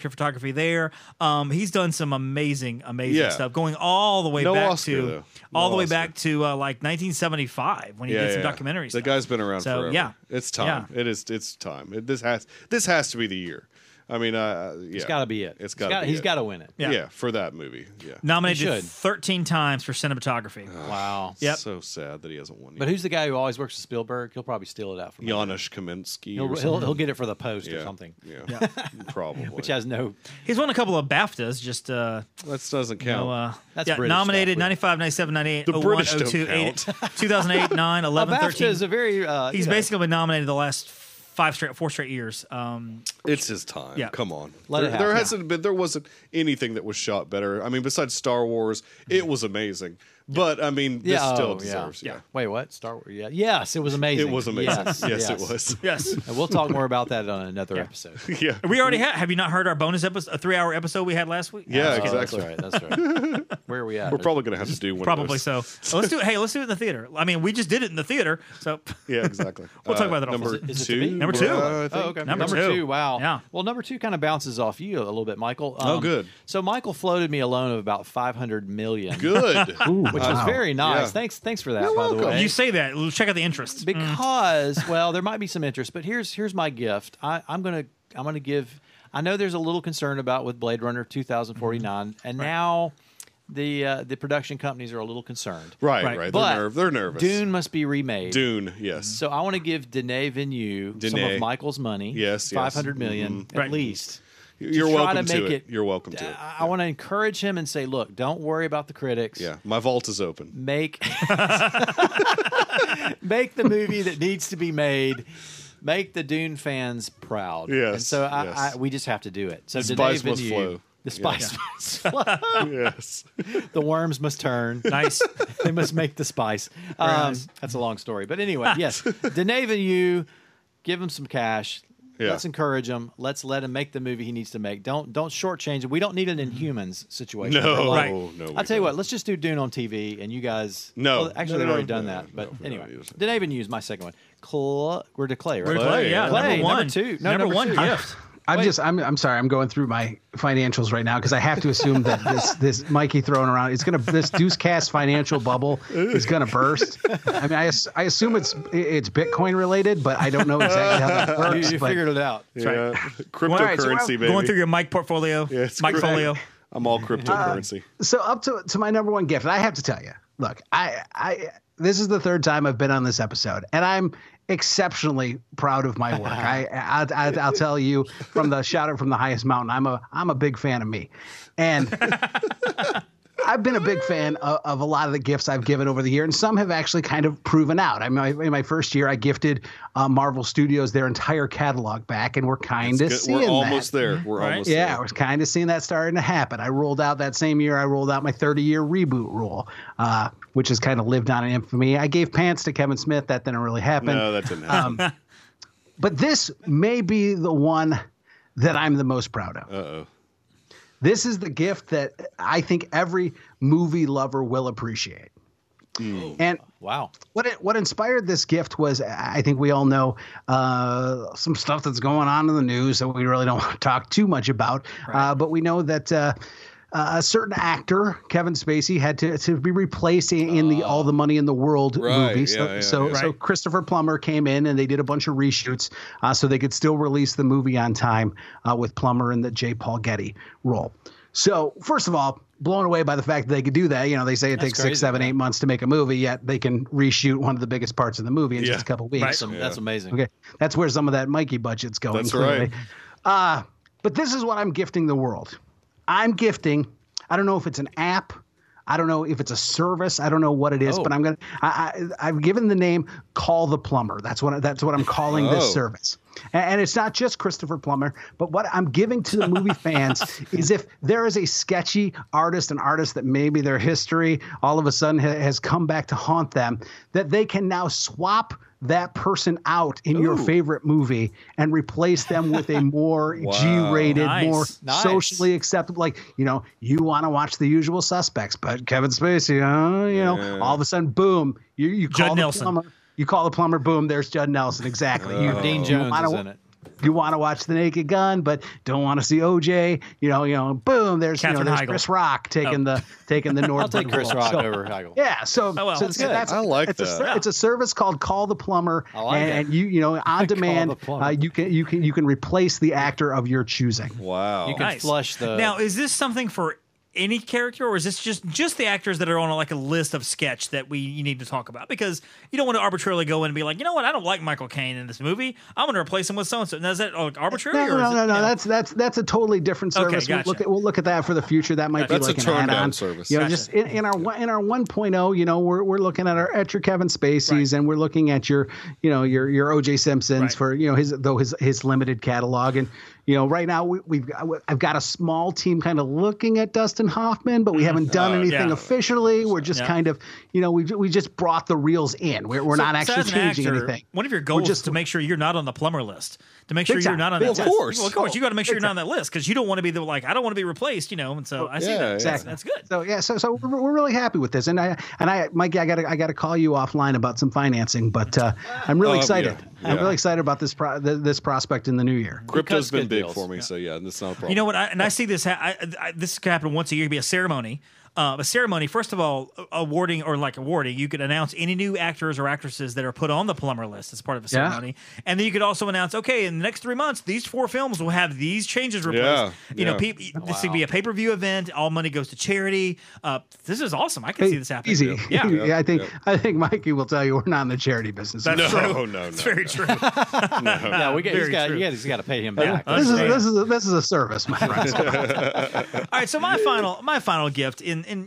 director of photography there. He's done some amazing Yeah. stuff, going all the way No back Oscar, to though. all No the way Oscar. back to like 1975 when he did some documentaries. The guy's been around forever. Yeah, It's time. Yeah. It's time. This has to be the year. I mean, yeah. It's got to be it. It's got. He's got to win it. Yeah. For that movie. Yeah. Nominated He should. 13 times for cinematography. Wow. Yep. So sad that he hasn't won. But who's the guy who always works with Spielberg? He'll probably steal it out from him. Janusz Kaminski? He'll get it for the Post or Yeah. something, Yeah. Probably. which has no. He's won a couple of BAFTAs. Just that doesn't count. That's British nominated stuff. 95, 97, 98, The 01, British don't 02, 8, count. 2008, 9, 11, BAFTA 13. is a very. He's basically been nominated the last 4 straight years. It's his time. Yeah. Come on. Let it happen. There wasn't anything that was shot better. I mean, besides Star Wars, it was amazing. But I mean, this still deserves. Yeah. Wait, what? Star Wars? Yeah. Yes, it was amazing. It was amazing. Yes, It was. Yes. And we'll talk more about that on another episode. Yeah. We already have you not heard our bonus episode, a 3-hour episode we had last week? Yeah, Oh, exactly. That's right. Where are we at? We're probably going to have to do one Probably of those. so. Let's do it. Hey, let's do it in the theater. I mean, we just did it in the theater, so Yeah, exactly. We'll talk about that Number offline. Is it to two. be? Number two. I think. Oh, okay. Number Number two. two. Wow. Yeah. Well, number two kind of bounces off you a little bit, Michael. Oh, good. So Michael floated me a loan of about $500 million. Good. Which was very nice. Yeah. Thanks for that, You're by the welcome. way. you say that. We'll check out the interest. Because well, there might be some interest, but here's my gift. I'm gonna give. I know there's a little concern about with Blade Runner 2049, and now the production companies are a little concerned. Right. But They're nervous. Dune must be remade. Dune, yes. So I want to give Denis Villeneuve some Denis. of Michael's money. Yes, yes. $500 million at Right. least. You're try welcome to to make it. it- You're welcome to it. I want to encourage him and say, look, don't worry about the critics. Yeah, my vault is open. Make make the movie that needs to be made. Make the Dune fans proud. Yes, And so yes. we just have to do it. So The Denis spice must Villeneuve- flow. The spice must flow. Yes. The worms must turn. Nice. They must make the spice. nice. That's a long story. But anyway, yes. Denis Villeneuve, give him some cash. Yeah. Let's encourage him. Let's let him make the movie he needs to make. Don't shortchange it. We don't need an Inhumans situation. No, Like, no. we I'll tell you what. don't. Let's just do Dune on TV, and you guys. No. Well, actually, No, they've no, already done no, that. But no, anyway, no. Denis Villeneuve is my second one. We're to Clay, right? We're Clay, yeah. Clay, number one. number two. No, number number one two. gift. I'm sorry. I'm going through my financials right now because I have to assume that this Mikey throwing around this Deuce Cast financial bubble is gonna burst. I mean, I assume it's Bitcoin related, but I don't know exactly how that works. You but figured it out. Yeah. right, Cryptocurrency, so baby. Going through your mic portfolio. Yeah, it's mic correct. folio. I'm all cryptocurrency. so up to my number one gift, and I have to tell you, look, I this is the third time I've been on this episode, and I'm exceptionally proud of my work. I'll tell you from the shout out from the highest mountain. I'm a big fan of me, and I've been a big fan of a lot of the gifts I've given over the year, and some have actually kind of proven out. I mean, in my first year, I gifted Marvel Studios their entire catalog back, and we're kind of seeing We're almost that. there. We're almost Yeah, there. I was kind of seeing that starting to happen. I rolled out that same year. I rolled out my 30-year reboot rule, which has kind of lived on in infamy. I gave pants to Kevin Smith. That didn't really happen. No, that didn't happen. But this may be the one that I'm the most proud of. Uh-oh. This is the gift that I think every movie lover will appreciate. And Wow. what inspired this gift was, I think we all know some stuff that's going on in the news that we really don't want to talk too much about. But we know that a certain actor, Kevin Spacey, had to be replaced in the All the Money in the World Right, movie. So, yeah, so Right. Christopher Plummer came in and they did a bunch of reshoots so they could still release the movie on time with Plummer in the J. Paul Getty role. So first of all, blown away by the fact that they could do that. You know, they say it takes crazy, 6, 7, man. 8 months to make a movie, yet they can reshoot one of the biggest parts of the movie in Yeah. just a couple weeks. Right. That's amazing. Okay, that's where some of that Mikey budget's going. That's clearly. right. But this is what I'm gifting the world. I'm gifting. I don't know if it's an app. I don't know if it's a service. I don't know what it is, but I've given the name Call the Plumber. That's what I'm calling this service. And it's not just Christopher Plummer, but what I'm giving to the movie fans is if there is a sketchy artist, an artist that maybe their history all of a sudden has come back to haunt them, that they can now swap that person out in your favorite movie and replace them with a more G-rated, Nice. more Nice. socially acceptable. Like, you know, you want to watch The Usual Suspects, but Kevin Spacey, all of a sudden, boom, you call Judd the Nelson. plumber. You call the plumber, boom, there's Judd Nelson. Exactly. Dean Jones wanna- is in it. you want to watch The Naked Gun, but don't want to see OJ. Boom. There's Katherine there's Heigl. Chris Rock taking the North. I'll take Chris Rock over Heigl. Yeah, so that's good. I like that. It's a service called Call the Plumber, I like and it. you on demand. the Plumber. You can replace the actor of your choosing. Wow. You can flush the. Now, is this something for any character, or is this just the actors that are on like a list of sketch that you need to talk about? Because you don't want to arbitrarily go in and be like, you know what, I don't like Michael Caine in this movie. I'm going to replace him with so and so. Now, is that arbitrary? No. That's a totally different service. Okay, gotcha. We'll look at that for the future. That might That's be like a an turn-down add-on service. You know, Gotcha. just in our 1.0. We're looking at your Kevin Spaceys, and we're looking at your O.J. Simpsons Right. for his limited catalog. And right now I've got a small team kind of looking at Dustin Hoffman, but we haven't done anything yeah. officially. We're just Yeah. kind of we just brought the reels in. We're not actually as an changing actor, anything. One of your goals is to make sure you're not on the plumber list. To make sure Big you're time. not on Big that time. list. Of course. Well, of course, you got to make sure Big you're not on that list because you don't want to be I don't want to be replaced, And so I see Yeah, that. yeah. Exactly. That's good. So yeah, so we're really happy with this, and Mikey, I got to call you offline about some financing, but I'm really excited. yeah. I'm really excited about this this prospect in the new year. Crypto's been good big deals. for me, so yeah, that's not a problem. You know what? I see this. This can happen once a year. It'd be a ceremony. A ceremony, first of all, awarding, you could announce any new actors or actresses that are put on the plumber list as part of a Yeah. ceremony. And then you could also announce, okay, in the next 3 months, these 4 films will have these changes replaced. Yeah, yeah. This would be a pay-per-view event. All money goes to charity. This is awesome. I can see this happening. Easy. Yeah. I think Mikey will tell you we're not in the charity business. That's No, true. no, It's no, very no. true. Yeah, Very true. he's got to pay him back. this is a service, my friends. All right, so my final gift,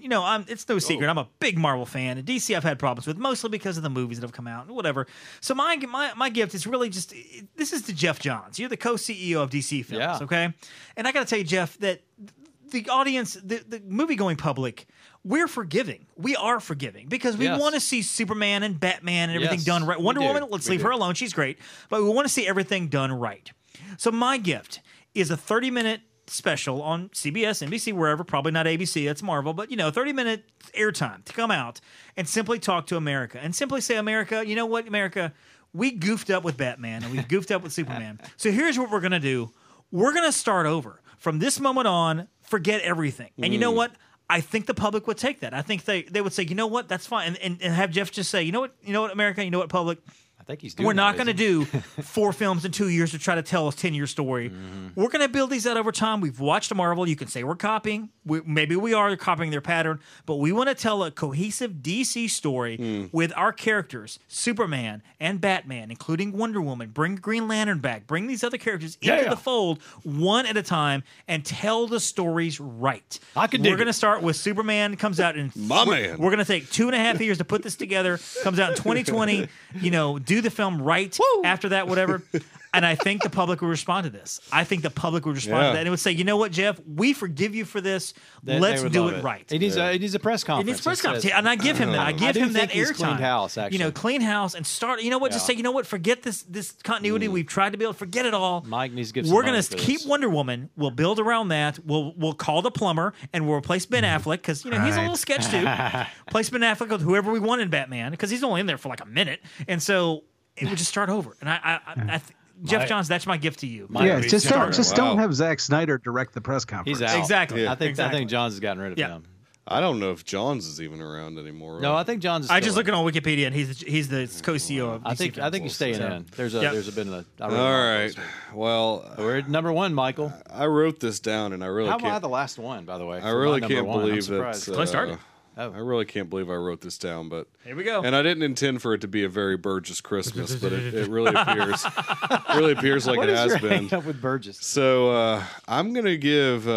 it's no secret, I'm a big Marvel fan, and DC I've had problems with, mostly because of the movies that have come out and whatever. So my gift is really just this is to Jeff Johns. You're the co-CEO of DC Films, Yeah. okay? And I got to tell you, Jeff, that the audience, the movie-going public, we're forgiving. We are forgiving because we Yes. want to see Superman and Batman and everything Yes, done right. we Wonder do. Woman, let's We leave do. her alone. She's great. But we want to see everything done right. So my gift is a 30-minute special on CBS, NBC, wherever, probably not ABC, that's Marvel, but 30-minute airtime to come out and simply talk to America and simply say, America, you know what, America, we goofed up with Batman and we goofed up with Superman. So here's what we're going to do. We're going to start over. From this moment on, forget everything. And you know what? I think the public would take that. I think they would say, you know what, that's fine. And have Jeff just say, you know what, America, you know what, public, I think he's doing we're not that, going to isn't he? do 4 films in 2 years to try to tell a 10-year story. We're going to build these out over time. We've watched Marvel. You can say we're copying. Maybe we are copying their pattern, but we want to tell a cohesive DC story with our characters, Superman and Batman, including Wonder Woman. Bring Green Lantern back. Bring these other characters into the fold one at a time and tell the stories right. I can dig We're going to it. start with Superman comes out in My man. We're going to take 2.5 years to put this together. Comes out in 2020. Do the film right. After that, whatever. And I think the public will respond to this. I think the public would respond to Yeah. that and it would say, you know what, Jeff, we forgive you for this. Let's would do love it right. He needs a press It conference. needs press He conference, says, and I give him that. I give do him that think he's airtime. cleaned house, actually. Clean house and start. You know what? Just Yeah. say, you know what? Forget this continuity we've tried to build. Forget it all. Mike needs to give some We're money gonna for keep this. Wonder Woman. We'll build around that. We'll call the plumber and we'll replace Ben Affleck because he's a little sketch too. Place Ben Affleck with whoever we want in Batman because he's only in there for like a minute, and so it would just start over. And Jeff Johns, that's my gift to you. Yeah, just don't Wow. have Zack Snyder direct the press conference. He's out. Exactly. Yeah. I think Exactly. Johns has gotten rid of Yeah. him. I don't know if Johns is even around anymore. No, I think Johns is I still just in. looking on Wikipedia and he's the co-CEO of DC I think Films. he's staying in. There's been a I All read an right. article. Well, We're at number 1, Michael. I wrote this down, and I really How am I can't. the last one, by the way? I for really my number can't one? I'm believe surprised. that. Clay started. Oh. I really can't believe I wrote this down, but Here we go. and I didn't intend for it to be a very Burgess Christmas, but it really appears like What it is has your been. hang up with Burgess? So I'm gonna give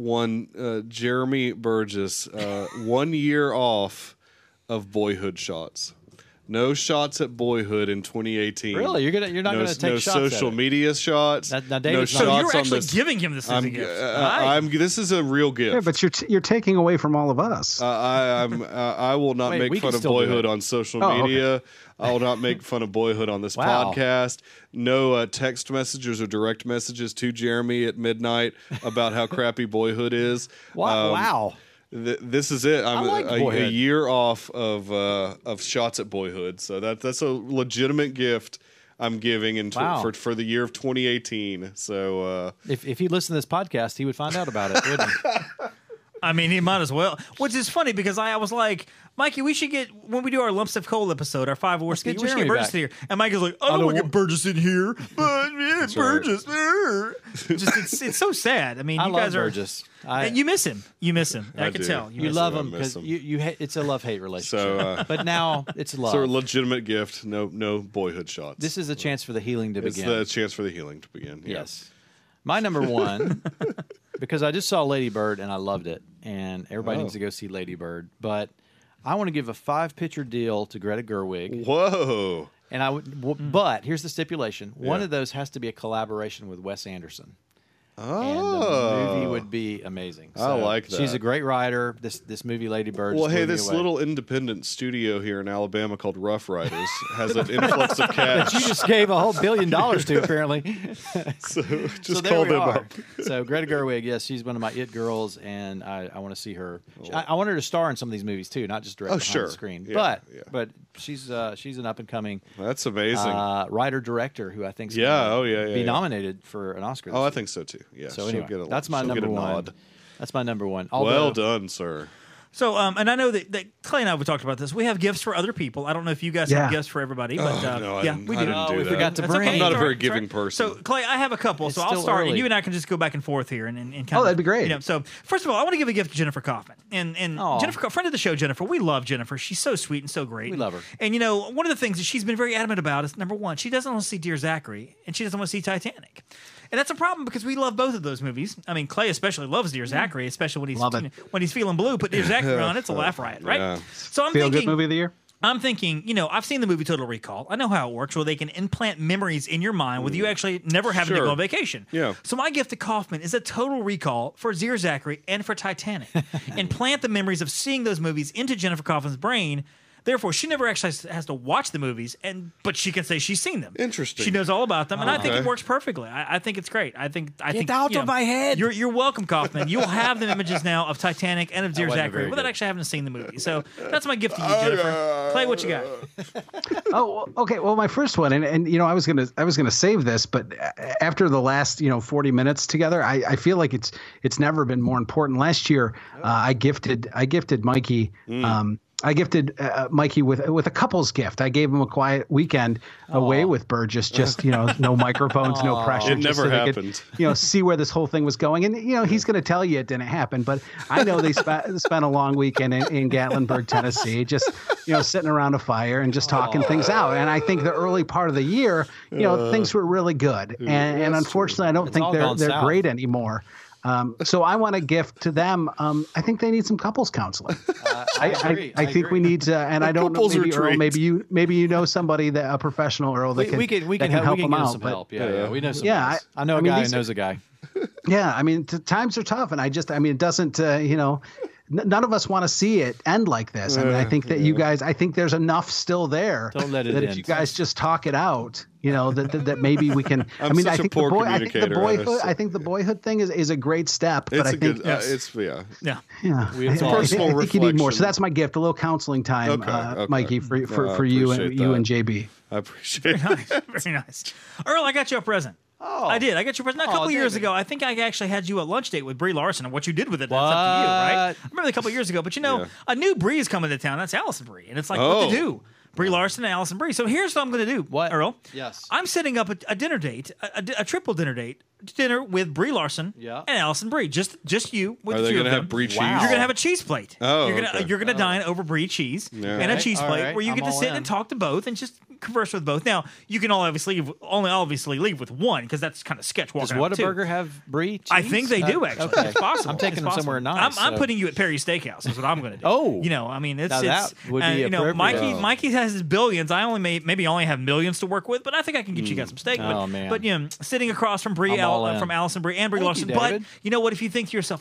Jeremy Burgess 1 year off of Boyhood shots. No shots at Boyhood in 2018. Really? You're not no, going to take no shots at social it? media shots. Now, no David's shots not- so you're on actually this. giving him this as a gift. This is a real gift. Yeah, but you're taking away from all of us. I will not Wait, make we fun can of still do Boyhood it. on social Oh, okay. media. I will not make fun of Boyhood on this Wow. podcast. No text messages or direct messages to Jeremy at midnight about how crappy Boyhood is. Wow. This is it. I'm like a Boyhood. year off of shots at Boyhood, so that's a legitimate gift. I'm giving for the year of 2018. So if he listened to this podcast, he would find out about it, wouldn't he? I mean, he might as well. Which is funny because I was like, Mikey, we should get, when we do our Lumps of Coal episode, our 5 War Ski, we should get Burgess in here. And Mikey's like, I don't want to get Burgess in here, but Burgess. It's so sad. I mean, you guys are. Burgess. You miss him. You miss him. I can tell. You love him because it's a love-hate relationship. So, but now it's love. So a legitimate gift. No boyhood shots. This is a chance for the healing to begin. It's the chance for the healing to begin. Yeah. Yes. My number one, because I just saw Lady Bird and I loved it, and everybody needs to go see Lady Bird. But I want to give a 5-picture deal to Greta Gerwig. Whoa! And I would, but here's the stipulation: one of those has to be a collaboration with Wes Anderson. Oh, and the movie would be amazing. I like that. She's a great writer. This movie, Lady Bird. Well, hey, this little independent studio here in Alabama called Rough Riders has an influx of cash. That you just gave a whole $1 billion to, apparently. So just call them up. So Greta Gerwig, yes, she's one of my it girls, and I want to see her. I want her to star in some of these movies too, not just direct behind the screen. Yeah, but she's an up and coming. That's amazing. Writer director who I think be nominated for an Oscar. I think so too. Yeah. So anyway, that's my number one. That's my number one. Well done, sir. So, and I know that Clay and I have talked about this. We have gifts for other people. I don't know if you guys have gifts for everybody, but we didn't do that. Forgot to bring. Okay. I'm not a very giving person. So, Clay, I have a couple. So I'll start, and you and I can just go back and forth here and kind of. That'd be great. So, first of all, I want to give a gift to Jennifer Kaufman, and Jennifer, friend of the show, Jennifer. We love Jennifer. She's so sweet and so great. We love her. And one of the things that she's been very adamant about is number one, she doesn't want to see Dear Zachary, and she doesn't want to see Titanic. And that's a problem because we love both of those movies. I mean, Clay especially loves Dear Zachary, especially when he's feeling blue. Put Dear Zachary on, it's a laugh riot, right? Yeah. So I'm Feel thinking, good movie of the year? I'm thinking, I've seen the movie Total Recall. I know how it works, where they can implant memories in your mind with you actually never having to go on vacation. Yeah. So my gift to Kaufman is a Total Recall for Dear Zachary and for Titanic. Implant the memories of seeing those movies into Jennifer Kaufman's brain. Therefore, she never actually has to watch the movies, but she can say she's seen them. Interesting. She knows all about them, and I think it works perfectly. I think it's great. I think Get out of my head. You're welcome, Kaufman. You'll have the images now of Titanic and of Dear Zachary without actually having seen the movie. So that's my gift to you, Jennifer. Clay, what you got? Okay. Well, my first one, and I was gonna save this, but after the last 40 minutes together, I feel like it's never been more important. Last year, I gifted Mikey. I gifted Mikey with a couple's gift. I gave him a quiet weekend away with Burgess. Just no microphones, no pressure. It never happened. Could, see where this whole thing was going, and he's going to tell you it didn't happen. But I know they spent a long weekend in Gatlinburg, Tennessee, just sitting around a fire and just talking things out. And I think the early part of the year, things were really good. And unfortunately, I don't think they're great anymore. So I want to gift to them. I think they need some couples counseling. I think we need to, and I don't know, maybe Earl, maybe you know somebody a professional, Earl, that can help them out. Some help. Yeah, we know some guys. I know a guy who knows a guy. Yeah, I mean, times are tough, and it doesn't, none of us want to see it end like this. I mean, I think that you guys, I think there's enough still there that if you guys just talk it out, that maybe we can. I think the boyhood thing is a great step. But I think it's I think you need more. So that's my gift, a little counseling time, Mikey, for you and JB. I appreciate it. Very nice. Very nice. Earl, I got you a present. Oh, I did. I got your present a couple of years ago. I think I actually had you a lunch date with Brie Larson, and what you did with it, that's up to you, right? I remember a couple of years ago, but a new Brie is coming to town. That's Allison Brie, and it's like what to do. Brie Larson and Allison Brie. So here's what I'm going to do, Earl. Yes. I'm setting up a dinner date, a triple dinner date, dinner with Brie Larson and Allison Brie. Just you with the two of them. Are they going to have Brie cheese? You're going to have a cheese plate. Oh, you're going to dine over Brie cheese and a cheese plate where you get to sit and talk to both and just converse with both. Now, you can obviously leave with one because that's kind of sketch walking out. Does Whataburger have Brie cheese? I think they do, actually. Okay. It's possible. I'm taking them somewhere nice. I'm putting you at Perry's Steakhouse is what I'm going to do. Oh. That would be appropriate. Mikey has his billions. I maybe only have millions to work with, but I think I can get you guys some steak. But sitting across from Allison Brie and Brie Larson. But you know what? If you think to yourself,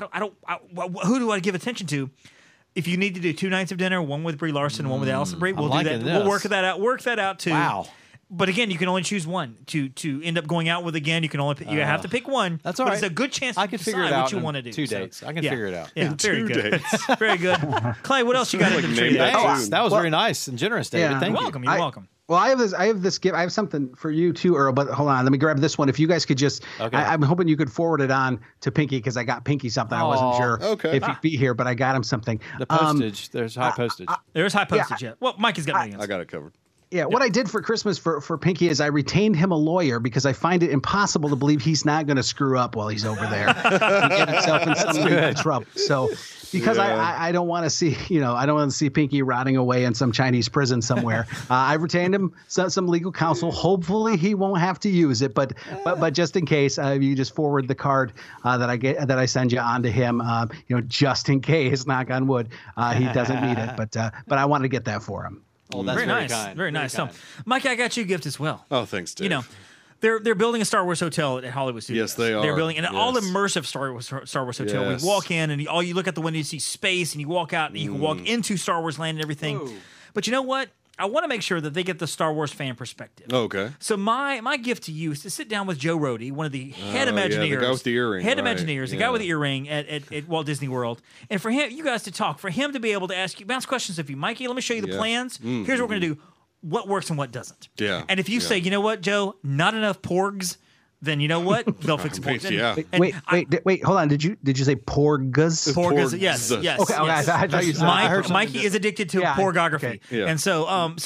who do I give attention to? If you need to do 2 nights of dinner, one with Brie Larson, one with Allison Brie, we'll do that. We'll work that out. Work that out too. Wow. But again, you can only choose one to end up going out with. Again, you can only you have to pick one. That's all right. It's a good chance. I can figure it out. What you want to do? 2 dates. I can figure it out. Yeah, very good. Dates. Very good. Clay, what else you got in the tree? That was very nice and generous, David. Thank you. You're welcome. Well, I have this gift. I have something for you too, Earl. But hold on, let me grab this one. If you guys could just, I'm hoping you could forward it on to Pinky because I got Pinky something. I wasn't sure if he'd be here, but I got him something. The postage. There's high postage. There's high postage. Yeah. Well, Mike has got it. I got it covered. Yeah, what I did for Christmas for Pinky is I retained him a lawyer because I find it impossible to believe he's not going to screw up while he's over there and get himself in some legal trouble. So. Because I don't want to see, I don't want to see Pinky rotting away in some Chinese prison somewhere. I retained him some legal counsel. Hopefully he won't have to use it, but just in case, you just forward the card that I send you on to him. Just in case, knock on wood, he doesn't need it. But I wanted to get that for him. Oh, that's very nice. Kind. Very nice. So, Mike, I got you a gift as well. Oh, thanks, Dave. They're building a Star Wars hotel at Hollywood Studios. Yes, they are. They're building an all-immersive Star Wars hotel. Yes. We walk in, and you look at the window, you see space, and you walk out, and you can walk into Star Wars land and everything. Ooh. But you know what? I want to make sure that they get the Star Wars fan perspective. Okay. So my gift to you is to sit down with Joe Rohde, one of the head Imagineers. the guy with the earring. Head right. Imagineers, the guy with the earring at Walt Disney World. And for him, you guys to talk, for him to be able to bounce questions of you. Mikey, let me show you the plans. Here's what we're going to do. What works and what doesn't. Yeah. And if you say, you know what, Joe, not enough porgs, then you know what? They'll fix the porgs. Yeah. Wait, hold on. Did you say porgas? Porgas, yes. Okay, yes. I thought you said Mikey is addicted to porgography. Okay. Yeah. And so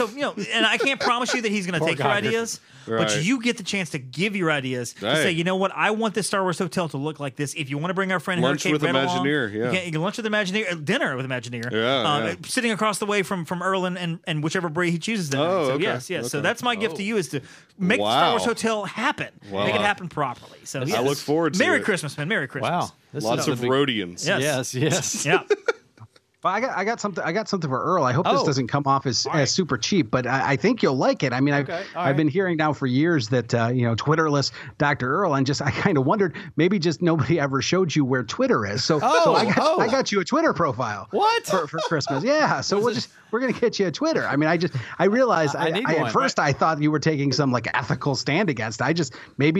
and I can't promise you that he's going to take your ideas, but Right. you get the chance to give your ideas to Right. say, you know what, I want this Star Wars hotel to look like this. If you want to bring our friend Lunch Hurricane with Red along, Imagineer, yeah. you can lunch with Imagineer, dinner with Imagineer, Yeah. sitting across the way from Earl and whichever breed he chooses. That Oh, night. So okay. yes. So Okay. that's my gift to you is to make the Star Wow. Wars hotel happen, Wow. make it happen properly. So I yes. look forward to Merry it. Christmas, man. Merry Christmas. Wow. This Lots is of a big- Rhodians. Yes. Yes. Yeah. Well, I got something for Earl. I hope this doesn't come off as super cheap, but I think you'll like it. I mean, I've been hearing now for years that Twitterless Dr. Earl, and I kind of wondered maybe just nobody ever showed you where Twitter is. So I got you a Twitter profile. What? for Christmas? Yeah. So we're gonna get you a Twitter. I mean, I realized I need one. at first I thought you were taking some like ethical stand against. I just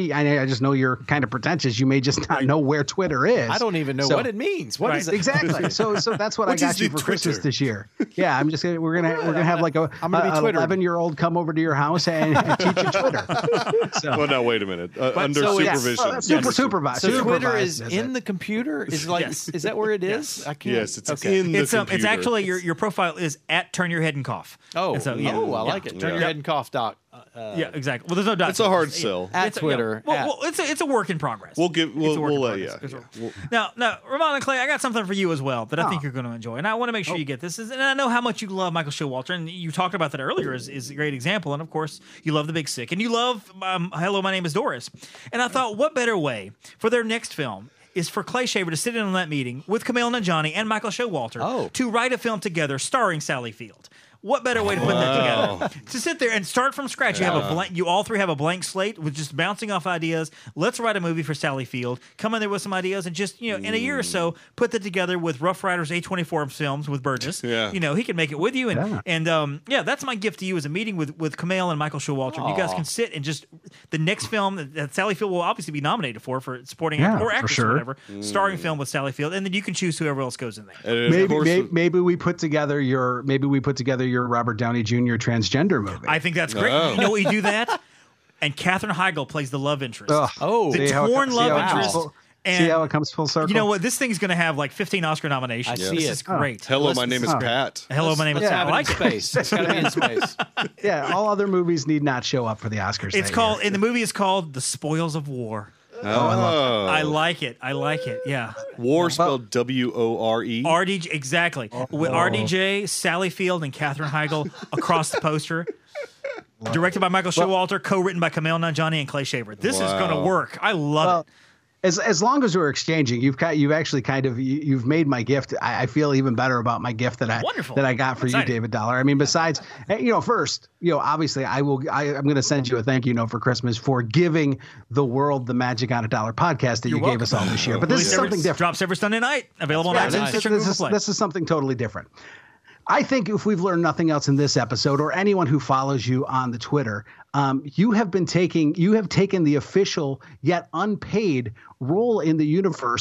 know you're kind of pretentious. You may just not know where Twitter is. I don't even know what it means. What is it? Exactly. So that's what I got you for Christmas this year. Yeah, I'm just we're gonna have like an 11-year-old come over to your house and teach you Twitter. So. Well, now wait a minute. Under so it's- supervision. Supervised. So Twitter is supervised in the computer? Is like Yes. is that where it is? I can't. Yes, it's in the It's computer. actually your profile is at Turn Your Head and Cough. Oh, And so, I like it. Turn Yeah. your head and cough. Yeah, exactly. Well, there's no dot. It's a hard sell. At Twitter. Well, it's a work in progress. We'll It's a work in let progress. yeah. It's a- Now, Ramon and Clay, I got something for you as well that I think you're going to enjoy, and I want to make sure you get this. And I know how much you love Michael Showalter, and you talked about that earlier is a great example. And of course, you love The Big Sick, and you love Hello, My Name Is Doris. And I thought, what better way for their next film is for Clay Shaver to sit in on that meeting with Kumail Nanjiani and Michael Showalter to write a film together starring Sally Field. What better way to put that together? To sit there and start from scratch. You have a blank. You all three have a blank slate with just bouncing off ideas. Let's write a movie for Sally Field. Come in there with some ideas and just in a year or so put that together with Rough Riders A24 films with Burgess. Yeah. He can make it with you. And that's my gift to you is a meeting with Kumail and Michael Showalter. You guys can sit and just the next film that Sally Field will obviously be nominated for supporting actor or actress or whatever, starring film with Sally Field, and then you can choose whoever else goes in there. Maybe we put together your Robert Downey Jr. transgender movie. I think that's great. You know what you do that? And Katherine Heigl plays the love interest. The See how it torn comes- love see how it comes interest. full- And see how it comes full circle? you know what? This thing's going to have like 15 Oscar nominations. I see This it. is great. Hello, my name is Pat. Hello, my name is Let's Pat. have I it in like it. space. It's got to be in space. Yeah, all other movies need not show up for the Oscars. It's that called, year. and the movie is called The Spoils of War. Oh, I like it. Yeah. War spelled WORE. RDJ, exactly. With RDJ, Sally Field, and Katherine Heigl across the poster. Directed by Michael Showalter, co-written by Kumail Nanjiani and Clay Shaver. This is going to work. I love it. As long as we're exchanging, you've actually kind of you've made my gift. I feel even better about my gift that I got for you, David Dollar. I mean, besides, first, obviously I'm going to send you a thank you note for Christmas for giving the world the Magic on a Dollar podcast that you gave us all this year. But this is something different. Drops every Sunday night. Available on iTunes, Stitcher, and Google Play. This is something totally different. I think if we've learned nothing else in this episode, or anyone who follows you on the Twitter, you have taken the official yet unpaid role in the universe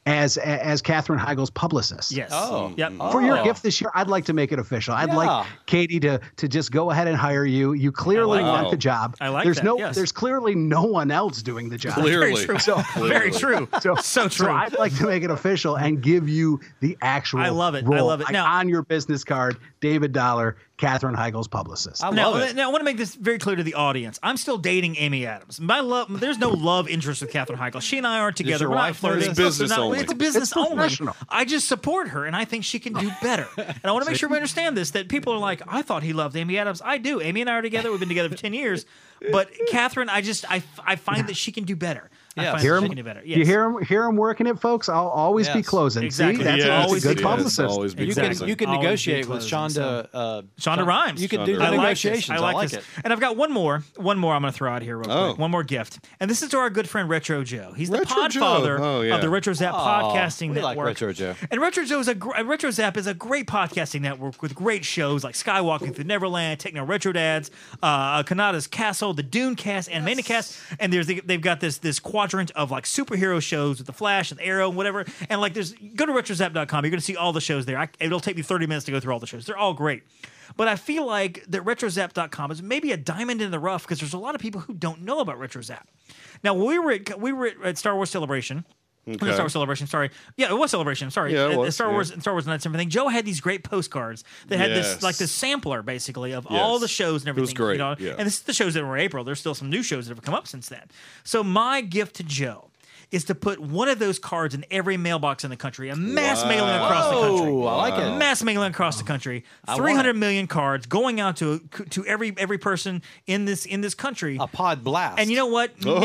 as Katherine Heigl's publicist. Yes. Oh. Yep. For your gift this year, I'd like to make it official. I'd like Katie to just go ahead and hire you. You clearly want the job. I like there's that, yes. There's clearly no one else doing the job. Clearly. Very true. Very true. So true. So I'd like to make it official and give you the actual I love it. role. I love it. Like Now, on your business card, David Dollar, Katherine Heigl's publicist. I Now, love it. now, I want to make this very clear to the audience. I'm still dating Amy Adams. There's no love interest with Katherine Heigl. She and I aren't together. your We're not wife know flirting. this? Business only. It's business It's only. professional. I just support her, and I think she can do better. And I want to make sure we understand this, that people are like, I thought he loved Amy Adams. I do. Amy and I are together. We've been together for 10 years. But Katherine, I find that she can do better. I Yes. find Hear that she him, can do better. you hear him working it, folks. I'll always be Yes. closing. Exactly. See, that's Yes, always a good yes, publicist. always be You closing. can Always negotiate be with closing, Shonda Rhimes. You can do Shonda the Rhimes. negotiations. I like it. this. And I've got one more I'm going to throw out here real quick. Oh. One more gift. And this is to our good friend Retro Joe. He's the Retro Joe. podfather Oh, yeah. of the Retro Zap podcasting we network. like Retro Joe. And Retro Zap is a great podcasting network with great shows like Skywalking Through Neverland, Techno Retro Dads, Kanada's Castle, the Dune Cast, and Cast. And they've got this quadrant of like superhero shows with the Flash and the Arrow and whatever. And like go to retrozap.com. You're going to see all the shows there. It'll take me 30 minutes to go through all the shows. They're all great. But I feel like that retrozap.com is maybe a diamond in the rough because there's a lot of people who don't know about RetroZap. Now, when we were at Star Wars Celebration. Okay. Star Wars Celebration, sorry. Yeah, it was Celebration. Sorry. Yeah, it was, Star Wars Nights and everything. Joe had these great postcards that had Yes. this sampler basically of all Yes. the shows and It was everything. great, You know? yeah. And this is the shows that were in April. There's still some new shows that have come up since then. So my gift to Joe is to put one of those cards in every mailbox in the country, a mass mailing across the country. Oh, I like it. Mass mailing across the country. want 300 it. million cards going out to every person in this country. A pod blast. And you know what? Oh.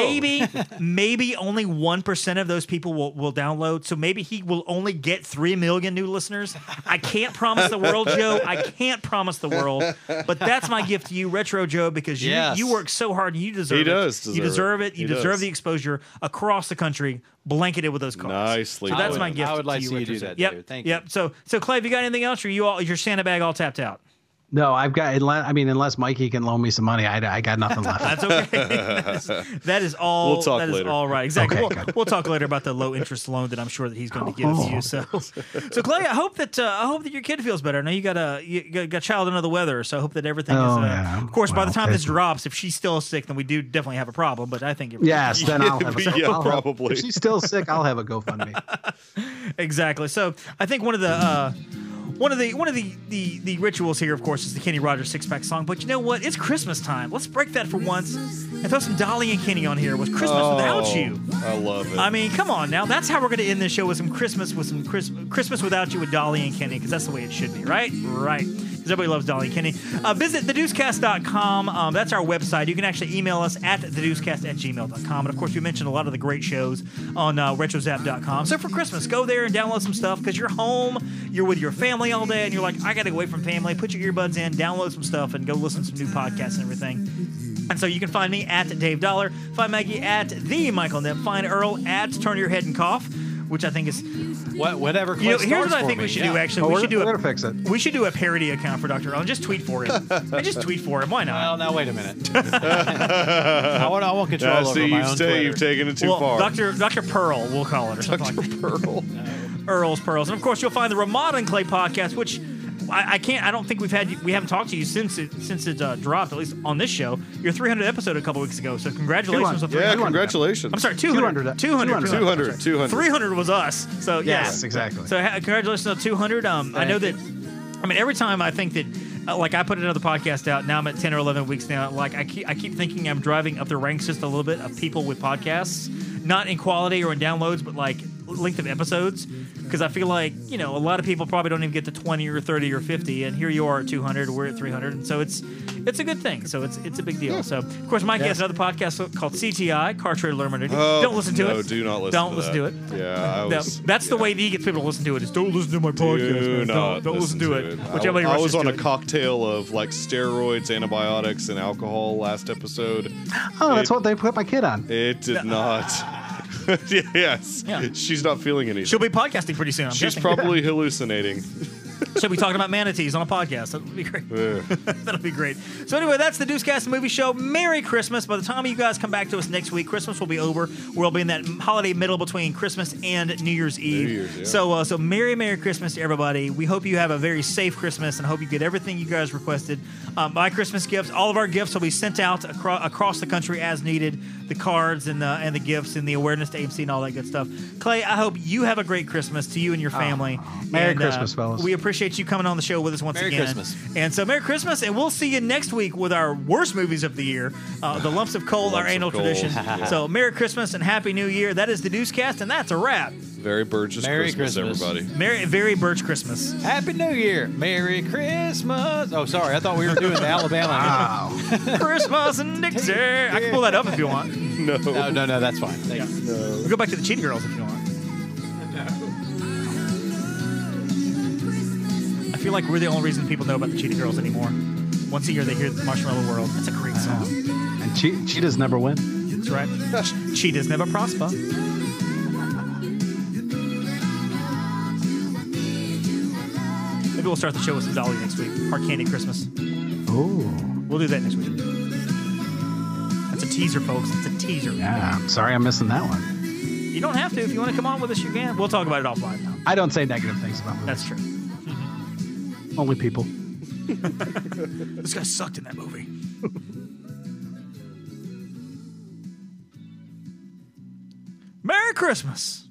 Maybe only 1% of those people will download. So maybe he will only get 3 million new listeners. I can't promise the world, Joe. I can't promise the world. But that's my gift to you, Retro Joe, because Yes. you work so hard and you deserve He it. does You deserve deserve it. You He deserve does. the exposure across the country, blanketed with those cards. Nicely So that's done. my gift. I would like to to you, see you Retro do that, Yep. David. Thank Yep. So Clay, have you got anything else, or is your Santa bag all tapped out? No, I've got. Unless Mikey can loan me some money, I got nothing left. That's okay. that is all. We'll talk that is later. all right. Exactly. Okay, We'll talk later about the low interest loan that I'm sure that he's going to give to you. So Clay, I hope that your kid feels better. I know you got a child under the weather, so I hope that everything is. Yeah. Of course, by the Well, time this it's- drops, if she's still sick, then we do definitely have a problem. But I think Yes, then I'll have. Yeah, I'll have- probably. if she's still sick, I'll have a GoFundMe. Exactly. So I think one of the rituals here, of course, is the Kenny Rogers six-pack song. But you know what? It's Christmas time. Let's break that for once and throw some Dolly and Kenny on here with Christmas Without You. I love it. I mean, come on now. That's how we're going to end this show with some Christmas Without You with Dolly and Kenny, because that's the way it should be, right? Right. Because everybody loves Dolly and Kenny. Visit thedeucecast.com. That's our website. You can actually email us at thedeucecast@gmail.com. And of course, we mentioned a lot of the great shows on retrozap.com. So for Christmas, go there and download some stuff because you're home, you're with your family all day, and you're like, I got to go away from family. Put your earbuds in, download some stuff, and go listen to some new podcasts and everything. And so you can find me at Dave Dollar, find Maggie at the Michael Nip, find Earl at Turn Your Head and Cough, which I think is. Whatever. You know, Clay here's starts what I for think we me. should Yeah. do. Actually, Oh, we we're should do gonna fix it. We should do a parody account for Dr. Earl. Just tweet for him. Just tweet for him. Why not? Well, now wait a minute. I want control over see, my own Twitter. you've taken it too Well, far. Dr. Pearl, we'll call it, or something like that. Pearl. Earl's Pearls, and of course you'll find the Ramada and Clay podcast, which I don't think we haven't talked to you since it dropped, at least on this show. Your 300th episode a couple weeks ago, so congratulations on 300. Yeah, congratulations. I'm sorry, 200. 200. 300 was us. So Yes, exactly. So congratulations on 200. I know that. I mean, every time I think that, like I put another podcast out, now I'm at 10 or 11 weeks now. Like I keep thinking I'm driving up the ranks just a little bit of people with podcasts, not in quality or in downloads, but like length of episodes. Because I feel like, a lot of people probably don't even get to 20 or 30 or 50, and here you are at 200, we're at 300, and so it's a good thing. So it's a big deal. So of course, Mike has another podcast called CTI, Car Trade Learning. Don't listen to it. No, do not listen. Don't to listen that. to it. Yeah, That's the way that he gets people to listen to it. Is don't listen to my podcast. Man. Don't listen to it. Which everybody I was rushes on to a it. cocktail of like steroids, antibiotics, and alcohol last episode. Oh, that's what they put my kid on. It did not. Yes. Yeah. She's not feeling anything. She'll be podcasting pretty soon. I'm She's guessing. probably hallucinating. Should be talking about manatees on a podcast. That'll be great. That'll be great. So anyway, that's the Deucecast Movie Show. Merry Christmas. By the time you guys come back to us next week, Christmas will be over. We'll be in that holiday middle between Christmas and New Year's Eve. Yeah. So Merry Christmas to everybody. We hope you have a very safe Christmas and hope you get everything you guys requested. Buy Christmas gifts. All of our gifts will be sent out across the country as needed. The cards and the gifts and the awareness to AMC and all that good stuff. Clay, I hope you have a great Christmas to you and your family. Merry Christmas, fellas. We appreciate you coming on the show with us once Merry again. Christmas. And so Merry Christmas, and we'll see you next week with our worst movies of the year, The Lumps of Coal, our Lumps of annual Coal. tradition. So Merry Christmas and Happy New Year. That is the Deucecast, and that's a wrap. Very Burgess Merry Christmas, Christmas. everybody. Very Birch Christmas. Happy New Year. Merry Christmas. Oh, sorry. I thought we were doing the Alabama. Wow. Christmas and Dixie. I can pull that up if you want. No. No, that's fine. Thank you. We'll go back to the Cheetah Girls if you want. I feel like we're the only reason people know about the Cheetah Girls anymore. Once a year they hear the Marshmallow World. That's a great song. And cheetahs never win. That's right. Cheetahs never prosper. Maybe we'll start the show with some Dolly next week. Hard Candy Christmas. Oh. We'll do that next week. That's a teaser, folks. It's a teaser. Yeah. I'm sorry I'm missing that one. You don't have to. If you want to come on with us, you can. We'll talk about it offline now. I don't say negative things about movies. That's true. Only people. This guy sucked in that movie. Merry Christmas.